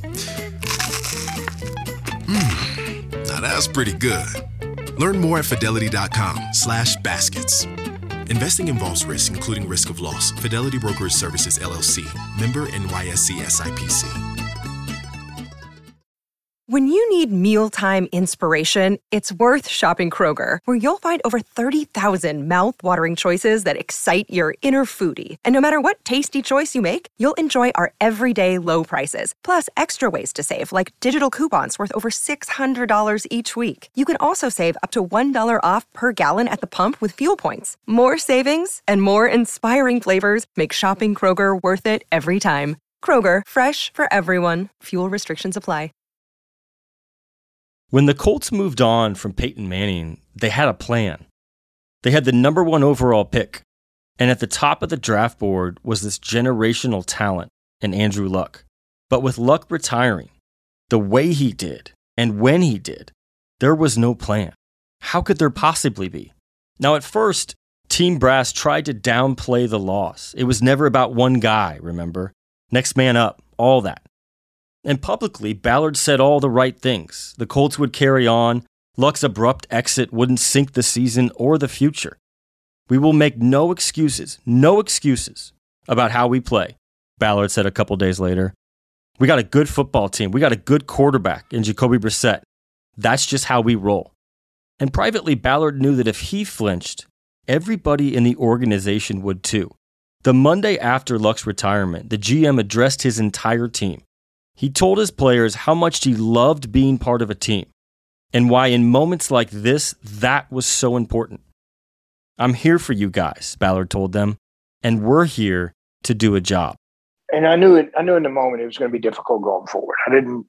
Now that's pretty good. Learn more at fidelity.com/baskets. Investing involves risk, including risk of loss. Fidelity Brokerage Services, LLC. Member NYSE SIPC.
When you need mealtime inspiration, it's worth shopping Kroger, where you'll find over 30,000 mouth-watering choices that excite your inner foodie. And no matter what tasty choice you make, you'll enjoy our everyday low prices, plus extra ways to save, like digital coupons worth over $600 each week. You can also save up to $1 off per gallon at the pump with fuel points. More savings and more inspiring flavors make shopping Kroger worth it every time. Kroger, fresh for everyone. Fuel restrictions apply.
When the Colts moved on from Peyton Manning, they had a plan. They had the number 1 overall pick, and at the top of the draft board was this generational talent in Andrew Luck. But with Luck retiring, the way he did, and when he did, there was no plan. How could there possibly be? Now, at first, Team Brass tried to downplay the loss. It was never about one guy, remember? Next man up, all that. And publicly, Ballard said all the right things. The Colts would carry on. Luck's abrupt exit wouldn't sink the season or the future. We will make no excuses about how we play, Ballard said a couple days later. We got a good football team. We got a good quarterback in Jacoby Brissett. That's just how we roll. And privately, Ballard knew that if he flinched, everybody in the organization would too. The Monday after Luck's retirement, the GM addressed his entire team. He told his players how much he loved being part of a team and why in moments like this, that was so important. I'm here for you guys, Ballard told them, and we're here to do a job.
And I knew in the moment it was going to be difficult going forward. I knew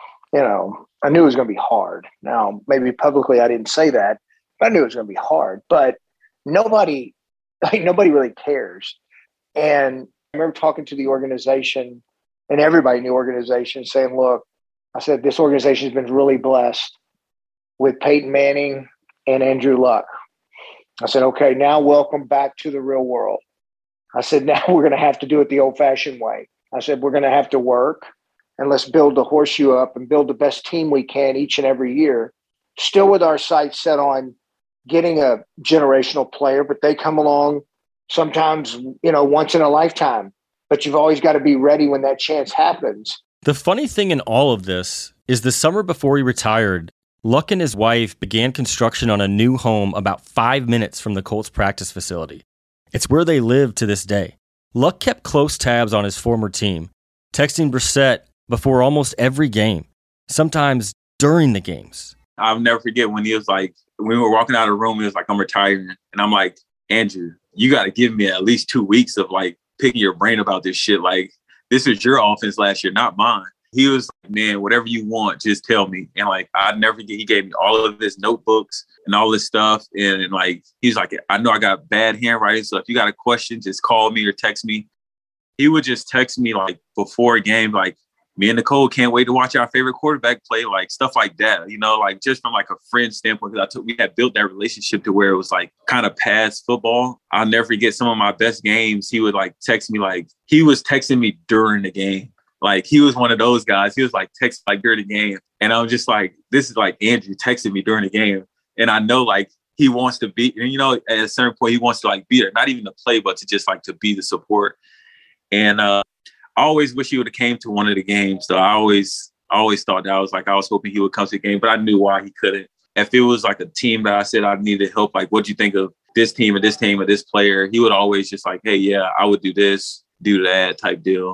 it was going to be hard. Now, maybe publicly I didn't say that, but I knew it was going to be hard. But nobody really cares. And I remember talking to the organization and everybody in the organization saying, look, I said, this organization has been really blessed with Peyton Manning and Andrew Luck. I said, okay, now welcome back to the real world. I said, now we're going to have to do it the old-fashioned way. I said, we're going to have to work, and let's build the horseshoe up and build the best team we can each and every year, still with our sights set on getting a generational player, but they come along sometimes, once in a lifetime. But you've always got to be ready when that chance happens.
The funny thing in all of this is the summer before he retired, Luck and his wife began construction on a new home about 5 minutes from the Colts practice facility. It's where they live to this day. Luck kept close tabs on his former team, texting Brissett before almost every game, sometimes during the games.
I'll never forget when he was like, when we were walking out of the room, he was like, I'm retiring. And I'm like, Andrew, you got to give me at least 2 weeks of like picking your brain about this shit. Like, this is your offense last year, not mine. He was like, man, whatever you want, just tell me. And like, I'd never forget, he gave me all of his notebooks and all this stuff. And like, he's like, I know I got bad handwriting, so if you got a question, just call me or text me. He would just text me like before a game, like, me and Nicole can't wait to watch our favorite quarterback play, like stuff like that, like just from like a friend standpoint, because we had built that relationship to where it was like kind of past football. I'll never forget some of my best games. He would like text me, like he was texting me during the game. Like he was one of those guys. He was like text like during the game. And I'm just like, this is like Andrew texting me during the game. And I know like he wants to be, and at a certain point, he wants to like be there, not even to play, but to just like to be the support. And, I always wish he would have came to one of the games. So I always thought that. I was hoping he would come to the game, but I knew why he couldn't. If it was like a team that I said I needed help, like, what'd you think of this team or this player? He would always just like, hey, yeah, I would do this, do that type deal.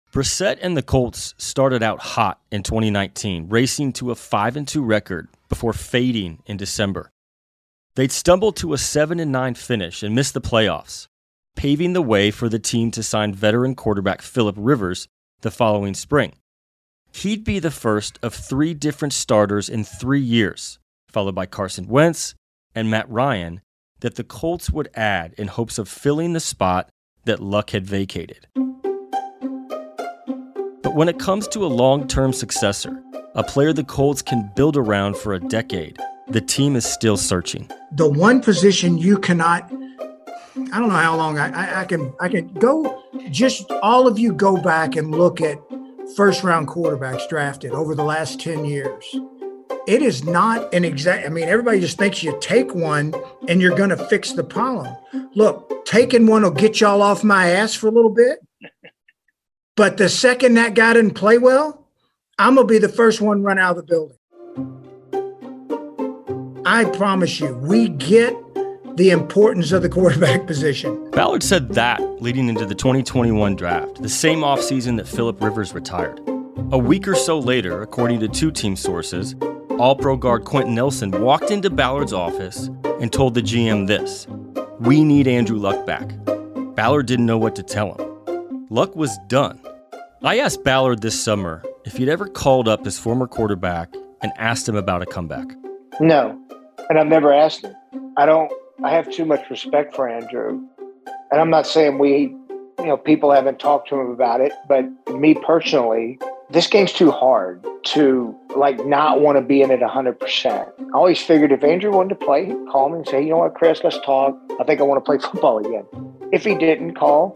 Brissett and the Colts started out hot in 2019, racing to a 5-2 record before fading in December. They'd stumbled to a 7-9 finish and missed the playoffs, paving the way for the team to sign veteran quarterback Phillip Rivers the following spring. He'd be the first of 3 different starters in 3 years, followed by Carson Wentz and Matt Ryan, that the Colts would add in hopes of filling the spot that Luck had vacated. But when it comes to a long-term successor, a player the Colts can build around for a decade, the team is still searching.
The one position you cannot, I don't know how long I can go, just all of you go back and look at first-round quarterbacks drafted over the last 10 years. It is not an exact, everybody just thinks you take one and you're going to fix the problem. Look, taking one will get y'all off my ass for a little bit. But the second that guy didn't play well, I'm going to be the first one run out of the building. I promise you, we get the importance of the quarterback position.
Ballard said that leading into the 2021 draft, the same offseason that Phillip Rivers retired. A week or so later, according to 2 team sources, All-Pro guard Quentin Nelson walked into Ballard's office and told the GM this: "We need Andrew Luck back." Ballard didn't know what to tell him. Luck was done. I asked Ballard this summer if he'd ever called up his former quarterback and asked him about a comeback.
No, and I've never asked him. I have too much respect for Andrew. And I'm not saying people haven't talked to him about it, but me personally, this game's too hard to not want to be in it 100%. I always figured if Andrew wanted to play, he'd call me and say, "You know what, Chris, let's talk. I think I want to play football again." If he didn't call,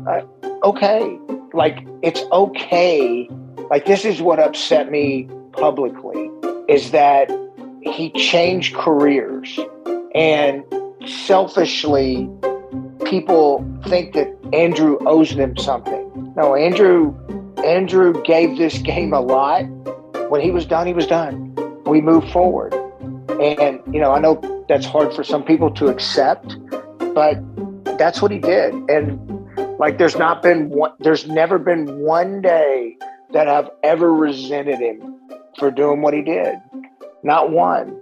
okay. It's okay. This is what upset me publicly, is that he changed careers. And selfishly, people think that Andrew owes them something. No, Andrew gave this game a lot. When he was done, he was done. We moved forward. And, I know that's hard for some people to accept, but that's what he did. And there's never been one day that I've ever resented him for doing what he did. Not one.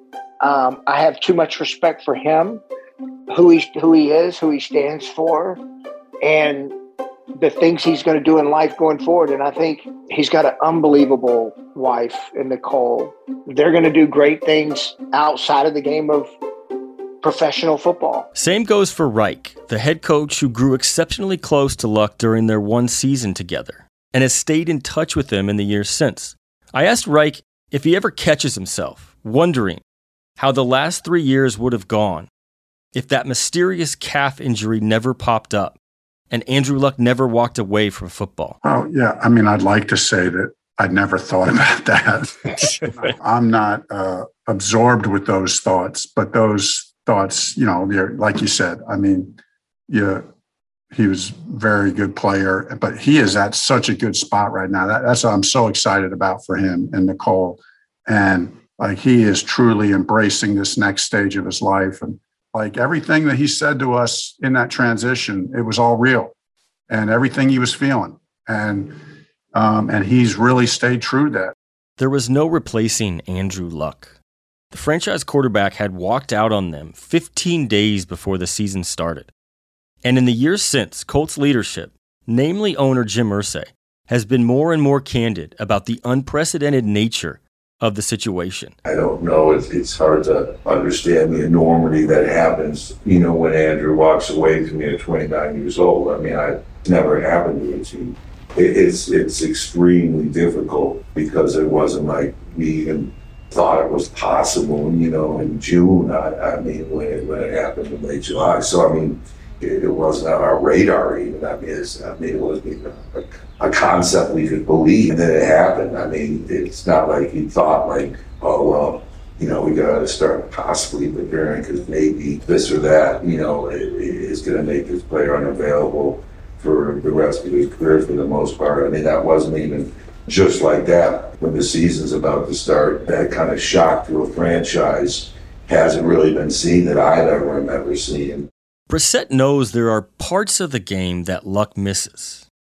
I have too much respect for him, who he is, who he stands for, and the things he's going to do in life going forward. And I think he's got an unbelievable wife in Nicole. They're going to do great things outside of the game of professional football.
Same goes for Reich, the head coach who grew exceptionally close to Luck during their one season together and has stayed in touch with him in the years since. I asked Reich if he ever catches himself wondering how the last 3 years would have gone if that mysterious calf injury never popped up and Andrew Luck never walked away from football.
Oh, yeah. I'd like to say that I'd never thought about that. I'm not absorbed with those thoughts, but those thoughts, they're, like you said, he was a very good player, but he is at such a good spot right now. That's what I'm so excited about for him and Nicole. And he is truly embracing this next stage of his life. And everything that he said to us in that transition, it was all real, and everything he was feeling. And he's really stayed true to that.
There was no replacing Andrew Luck. The franchise quarterback had walked out on them 15 days before the season started. And in the years since, Colts leadership, namely owner Jim Irsay, has been more and more candid about the unprecedented nature of the situation.
I don't know. It's hard to understand the enormity that happens, when Andrew walks away from me at 29 years old. It's never happened to a team. It's extremely difficult because it wasn't like we even thought it was possible, in June, when it happened in late July. So, it wasn't on our radar even. It wasn't a concept we could believe that it happened. It's not like you thought we got to start possibly preparing because maybe this or that, is going to make this player unavailable for the rest of his career for the most part. That wasn't even just like that. When the season's about to start, that kind of shock to a franchise hasn't really been seen that I've ever remember seeing.
Brissett knows there are parts of the game that Luck misses.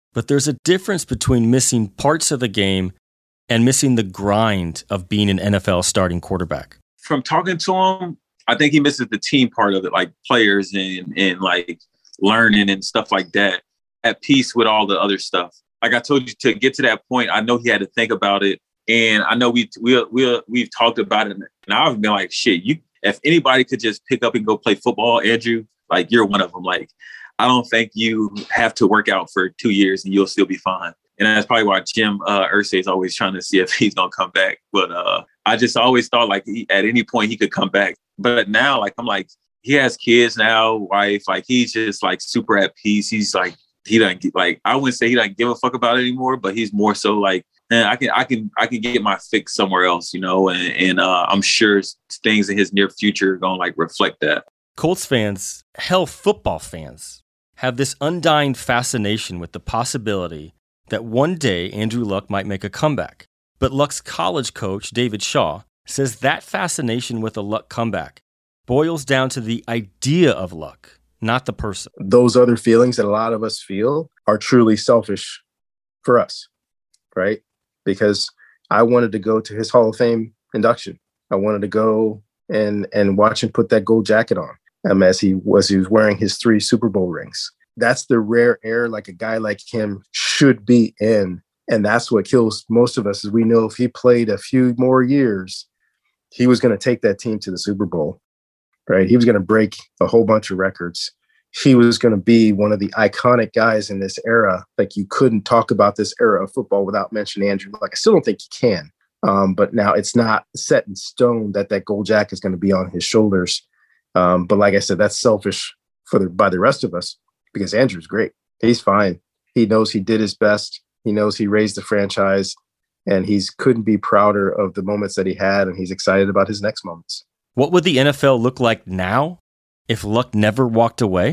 But there's a difference between missing parts of the game and missing the grind of being an NFL starting quarterback.
From talking to him, I think he misses the team part of it, like players and like learning and stuff like that, at peace with all the other stuff. Like I told you, to get to that point, I know he had to think about it. And I know we've talked about it. And I've been like, shit, if anybody could just pick up and go play football, Andrew, like you're one of them. Like, I don't think you have to work out for 2 years and you'll still be fine. And that's probably why Jim Irsay is always trying to see if he's going to come back. But I just always thought like at any point he could come back. But now, like, I'm like, he has kids now, wife, like he's just like super at peace. He's like, he doesn't get, like, I wouldn't say he doesn't give a fuck about it anymore, but he's more so like, man, I can get my fix somewhere else, you know, and I'm sure things in his near future are going to like reflect that.
Colts fans, hell, football fans, have this undying fascination with the possibility that one day Andrew Luck might make a comeback. But Luck's college coach, David Shaw, says that fascination with a Luck comeback boils down to the idea of Luck, not the person.
Those other feelings that a lot of us feel are truly selfish for us, right? Because I wanted to go to his Hall of Fame induction. I wanted to go and watch him put that gold jacket on as he was wearing his 3 Super Bowl rings. That's the rare air like a guy like him should be in. And that's what kills most of us, is we know if he played a few more years, he was going to take that team to the Super Bowl, right? He was going to break a whole bunch of records. He was going to be one of the iconic guys in this era. Like, you couldn't talk about this era of football without mentioning Andrew Luck. I still don't think you can. But now it's not set in stone that gold jacket is going to be on his shoulders. But like I said, that's selfish by the rest of us, because Andrew's great. He's fine. He knows he did his best. He knows he raised the franchise, and he couldn't be prouder of the moments that he had, and he's excited about his next moments.
What would the NFL look like now if Luck never walked away?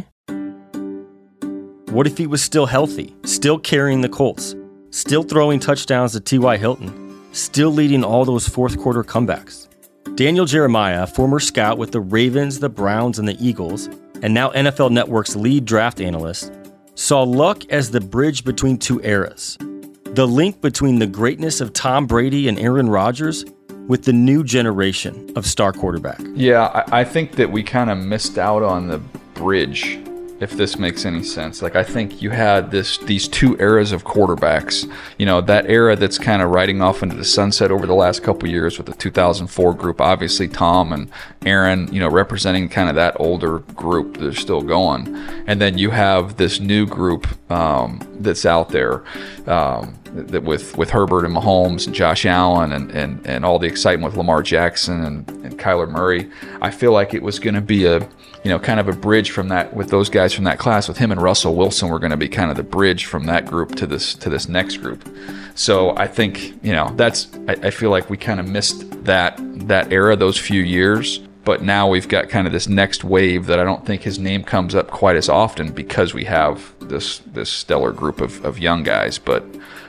What if he was still healthy, still carrying the Colts, still throwing touchdowns to T.Y. Hilton, still leading all those fourth quarter comebacks? Daniel Jeremiah, former scout with the Ravens, the Browns, and the Eagles, and now NFL Network's lead draft analyst, saw Luck as the bridge between 2 eras. The link between the greatness of Tom Brady and Aaron Rodgers with the new generation of star quarterback.
Yeah, I think that we kind of missed out on the bridge, if this makes any sense. Like, I think you had these 2 eras of quarterbacks. You know, that era that's kind of riding off into the sunset over the last couple of years with the 2004 group, obviously Tom and Aaron, you know, representing kind of that older group that's still going. And then you have this new group that's out there that with Herbert and Mahomes and Josh Allen and all the excitement with Lamar Jackson and Kyler Murray. I feel like it was going to be kind of a bridge from that, with those guys from that class. With him and Russell Wilson, we're going to be kind of the bridge from that group to this next group. So I think, I feel like we kind of missed that era, those few years. But now we've got kind of this next wave that I don't think his name comes up quite as often, because we have this stellar group of young guys. But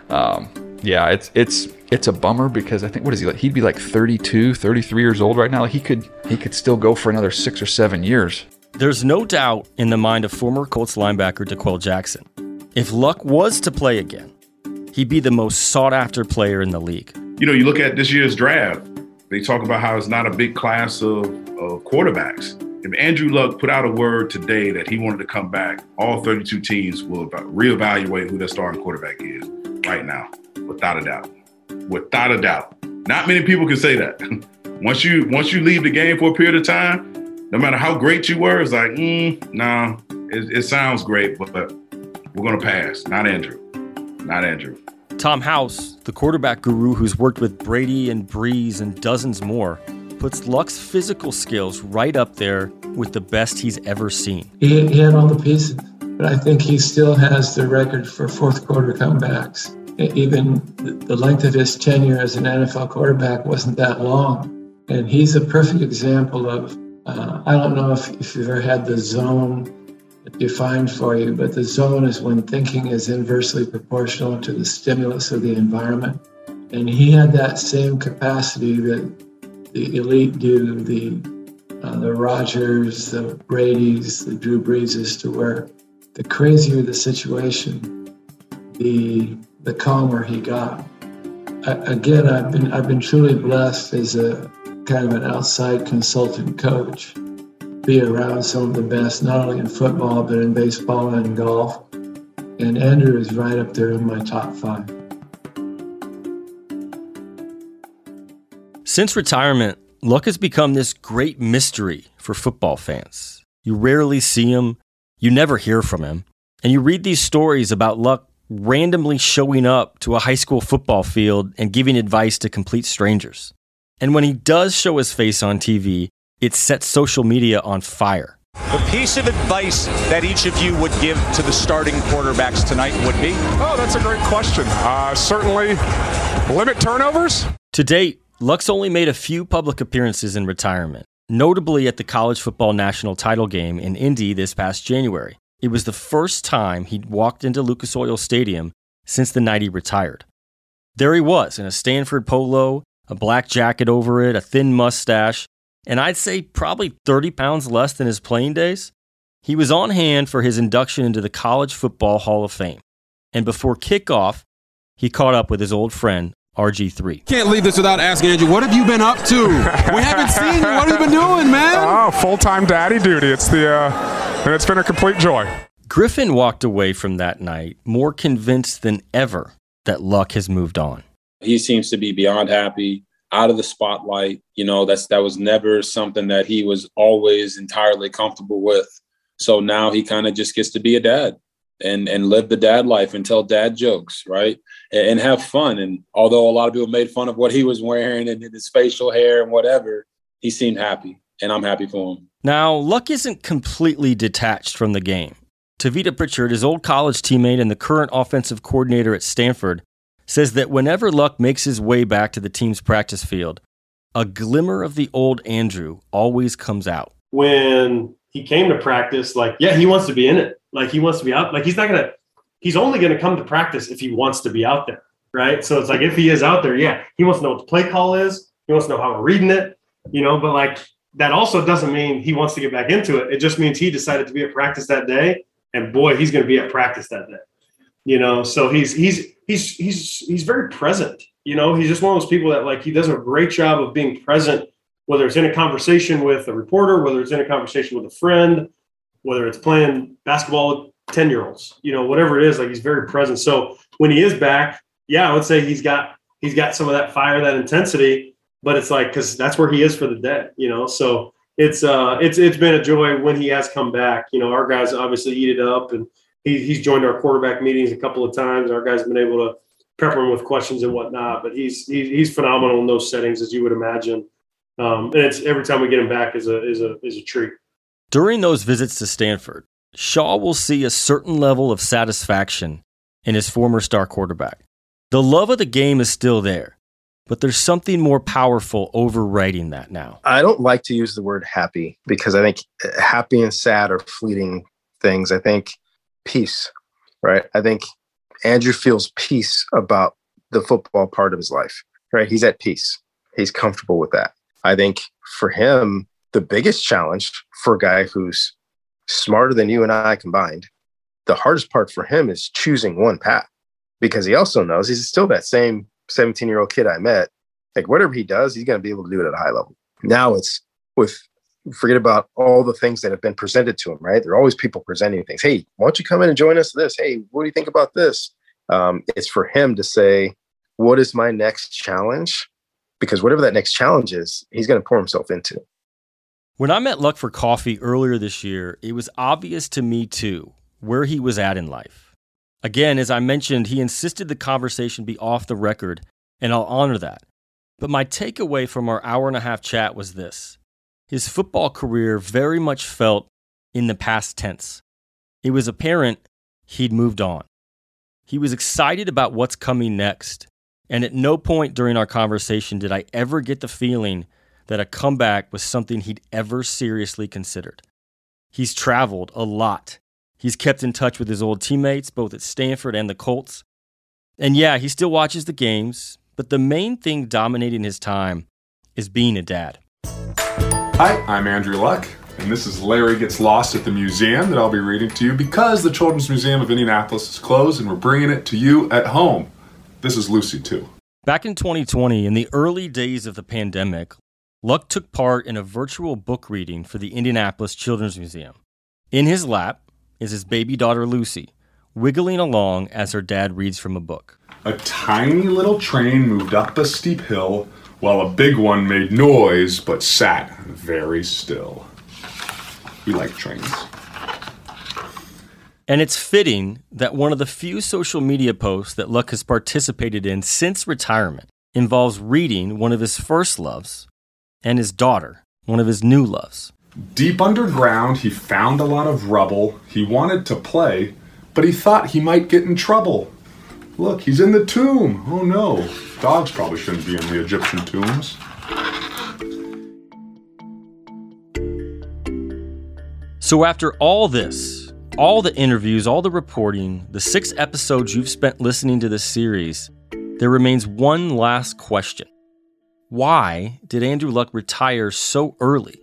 it's a bummer, because I think, what is he like? He'd be like 32, 33 years old right now. Like, he could still go for another 6 or 7 years.
There's no doubt in the mind of former Colts linebacker DeQuell Jackson, if Luck was to play again, he'd be the most sought-after player in the league.
You look at this year's draft, they talk about how it's not a big class of quarterbacks. If Andrew Luck put out a word today that he wanted to come back, all 32 teams will reevaluate who their starting quarterback is right now, without a doubt. Without a doubt. Not many people can say that. Once you leave the game for a period of time, no matter how great you were, it's like, it sounds great, but we're going to pass. Not Andrew.
Tom House, the quarterback guru who's worked with Brady and Breeze and dozens more, puts Luck's physical skills right up there with the best he's ever seen.
He had all the pieces, but I think he still has the record for fourth quarter comebacks. Even the length of his tenure as an NFL quarterback wasn't that long. And he's a perfect example of, I don't know if you've ever had the zone defined for you, but the zone is when thinking is inversely proportional to the stimulus of the environment. And he had that same capacity that the elite do, the Rodgers, the Bradys, the Drew Breeses, to where the crazier the situation, the calmer he got. Again, I've been truly blessed as a kind of an outside consultant coach, be around some of the best, not only in football, but in baseball and golf. And Andrew is right up there in my top 5.
Since retirement, Luck has become this great mystery for football fans. You rarely see him, you never hear from him, and you read these stories about Luck randomly showing up to a high school football field and giving advice to complete strangers. And when he does show his face on TV, it sets social media on fire.
The piece of advice that each of you would give to the starting quarterbacks tonight would be?
Oh, that's a great question. Certainly limit turnovers.
To date, Luck's only made a few public appearances in retirement, notably at the college football national title game in Indy this past January. It was the first time he'd walked into Lucas Oil Stadium since the night he retired. There he was in a Stanford polo, a black jacket over it, a thin mustache, and I'd say probably 30 pounds less than his playing days. He was on hand for his induction into the College Football Hall of Fame. And before kickoff, he caught up with his old friend, RG3.
Can't leave this without asking Andrew, what have you been up to? We haven't seen you. What have you been doing, man?
Oh, full-time daddy duty. And it's been a complete joy.
Griffin walked away from that night more convinced than ever that Luck has moved on.
He seems to be beyond happy, out of the spotlight. You know, that was never something that he was always entirely comfortable with. So now he kind of just gets to be a dad and live the dad life and tell dad jokes, right? And have fun. And although a lot of people made fun of what he was wearing and his facial hair and whatever, he seemed happy, and I'm happy for him.
Now, Luck isn't completely detached from the game. Tavita Pritchard, his old college teammate and the current offensive coordinator at Stanford, says that whenever Luck makes his way back to the team's practice field, a glimmer of the old Andrew always comes out.
When he came to practice, he wants to be in it. He wants to be out. He's only going to come to practice if he wants to be out there, right? So it's if he is out there, he wants to know what the play call is. He wants to know how we're reading it, but that also doesn't mean he wants to get back into it. It just means he decided to be at practice that day. And boy, he's going to be at practice that day, so he's very present. He's just one of those people that he does a great job of being present, whether it's in a conversation with a reporter, whether it's in a conversation with a friend, whether it's playing basketball with 10-year-olds, whatever it is, he's very present. So when he is back, I would say he's got some of that fire, that intensity, but it's because that's where he is for the day, so it's been a joy when he has come back. Our guys obviously eat it up, and he's joined our quarterback meetings a couple of times. Our guys have been able to pepper him with questions and whatnot, but he's phenomenal in those settings, as you would imagine. And it's every time we get him back is a treat.
During those visits to Stanford, Shaw will see a certain level of satisfaction in his former star quarterback. The love of the game is still there, but there's something more powerful overriding that now.
I don't like to use the word happy because I think happy and sad are fleeting things. I think peace, right? I think Andrew feels peace about the football part of his life, right? He's at peace. He's comfortable with that. I think for him, the biggest challenge for a guy who's smarter than you and I combined, the hardest part for him is choosing one path, because he also knows he's still that same 17-year-old kid I met. Whatever he does, he's going to be able to do it at a high level. Now it's forget about all the things that have been presented to him, right? There are always people presenting things. Hey, why don't you come in and join us this? Hey, what do you think about this? It's for him to say, what is my next challenge? Because whatever that next challenge is, he's going to pour himself into.
When I met Luck for coffee earlier this year, it was obvious to me too where he was at in life. Again, as I mentioned, he insisted the conversation be off the record, and I'll honor that. But my takeaway from our hour-and-a-half chat was this. His football career very much felt in the past tense. It was apparent he'd moved on. He was excited about what's coming next, and at no point during our conversation did I ever get the feeling that a comeback was something he'd ever seriously considered. He's traveled a lot. He's kept in touch with his old teammates, both at Stanford and the Colts. And yeah, he still watches the games, but the main thing dominating his time is being a dad.
Hi, I'm Andrew Luck, and
and this is Larry Gets Lost at the Museum that I'll be reading to you because the Children's Museum of Indianapolis is closed and we're bringing it to you at home. This is Lucy, too.
Back in 2020, in the early days of the pandemic, Luck took part in a virtual book reading for the Indianapolis Children's Museum. In his lap is his baby daughter, Lucy, wiggling along as her dad reads from a book.
A tiny little train moved up a steep hill while a big one made noise but sat very still. We like trains.
And it's fitting that one of the few social media posts that Luck has participated in since retirement involves reading one of his first loves and his daughter, one of his new loves.
Deep underground, he found a lot of rubble. He wanted to play, but he thought he might get in trouble. Look, he's in the tomb. Oh no, dogs probably shouldn't be in the Egyptian tombs.
So after all this, all the interviews, all the reporting, the 6 episodes you've spent listening to this series, there remains one last question. Why did Andrew Luck retire so early?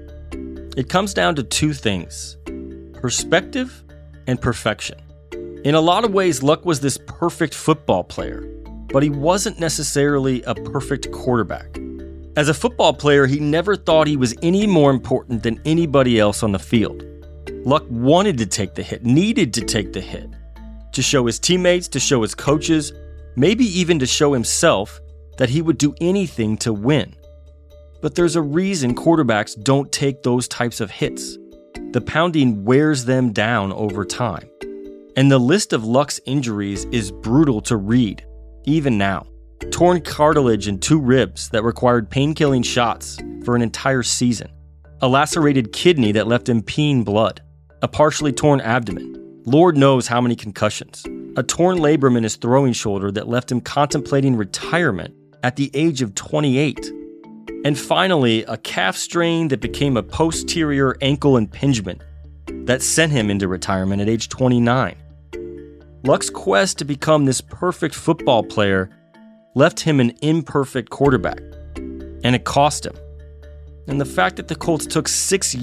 It comes down to 2 things: perspective and perfection. In a lot of ways, Luck was this perfect football player, but he wasn't necessarily a perfect quarterback. As a football player, he never thought he was any more important than anybody else on the field. Luck wanted to take the hit, needed to take the hit, to show his teammates, to show his coaches, maybe even to show himself that he would do anything to win. But there's a reason quarterbacks don't take those types of hits. The pounding wears them down over time. And the list of Luck's injuries is brutal to read, even now. Torn cartilage in 2 ribs that required pain-killing shots for an entire season. A lacerated kidney that left him peeing blood. A partially torn abdomen. Lord knows how many concussions. A torn labrum in his throwing shoulder that left him contemplating retirement at the age of 28. And finally, a calf strain that became a posterior ankle impingement that sent him into retirement at age 29. Luck's quest to become this perfect football player left him an imperfect quarterback, and it cost him. And the fact that the Colts took 6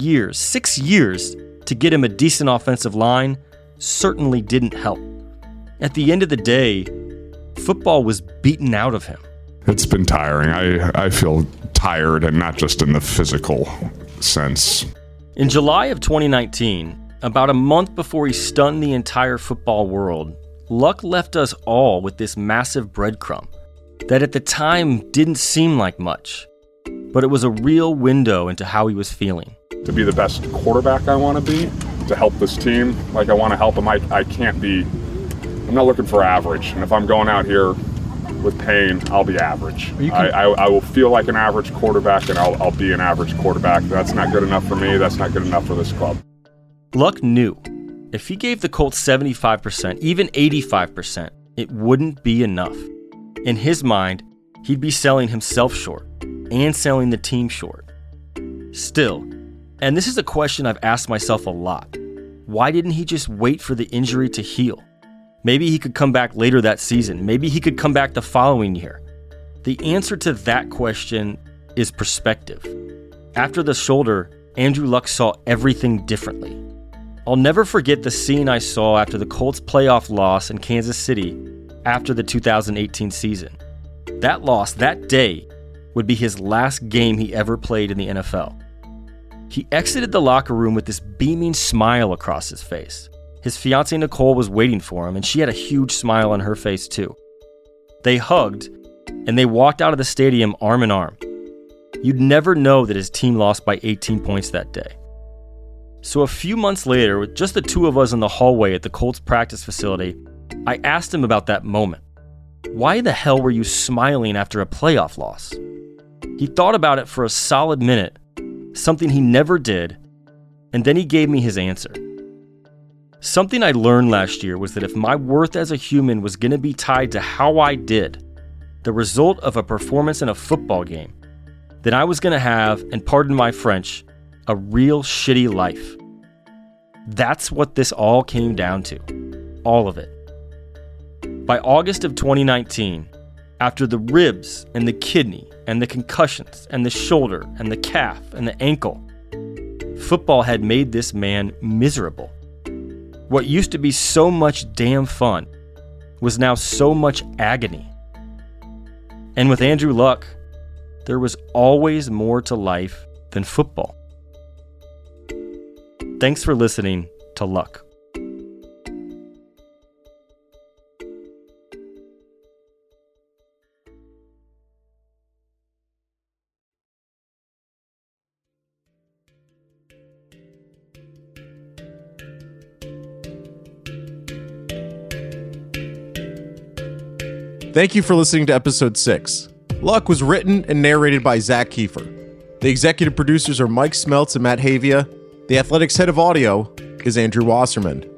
years to get him a decent offensive line certainly didn't help. At the end of the day, football was beaten out of him.
It's been tiring. I feel tired, and not just in the physical sense.
In July of 2019, about a month before he stunned the entire football world, Luck left us all with this massive breadcrumb that at the time didn't seem like much, but it was a real window into how he was feeling.
To be the best quarterback I want to be, to help this team like I want to help them, I can't be, I'm not looking for average. And if I'm going out here with pain, I'll be average. I will feel like an average quarterback, and I'll be an average quarterback. That's not good enough for me. That's not good enough for this club.
Luck knew if he gave the Colts 75%, even 85%, it wouldn't be enough. In his mind, he'd be selling himself short and selling the team short. Still, and this is a question I've asked myself a lot, why didn't he just wait for the injury to heal? Maybe he could come back later that season. Maybe he could come back the following year. The answer to that question is perspective. After the shoulder, Andrew Luck saw everything differently. I'll never forget the scene I saw after the Colts' playoff loss in Kansas City after the 2018 season. That loss, that day, would be his last game he ever played in the NFL. He exited the locker room with this beaming smile across his face. His fiancée Nicole was waiting for him, and she had a huge smile on her face too. They hugged, and they walked out of the stadium arm in arm. You'd never know that his team lost by 18 points that day. So a few months later, with just the 2 of us in the hallway at the Colts practice facility, I asked him about that moment. Why the hell were you smiling after a playoff loss? He thought about it for a solid minute, something he never did, and then he gave me his answer. Something I learned last year was that if my worth as a human was going to be tied to how I did, the result of a performance in a football game, then I was going to have, and pardon my French, a real shitty life. That's what this all came down to. All of it. By August of 2019, after the ribs and the kidney and the concussions and the shoulder and the calf and the ankle, Football had made this man miserable. What used to be so much damn fun was now so much agony. And with Andrew Luck, there was always more to life than football. Thanks for listening to Luck.
Thank you for listening to episode 6. Luck was written and narrated by Zach Kiefer. The executive producers are Mike Smeltz and Matt Havia. The Athletics head of audio is Andrew Wasserman.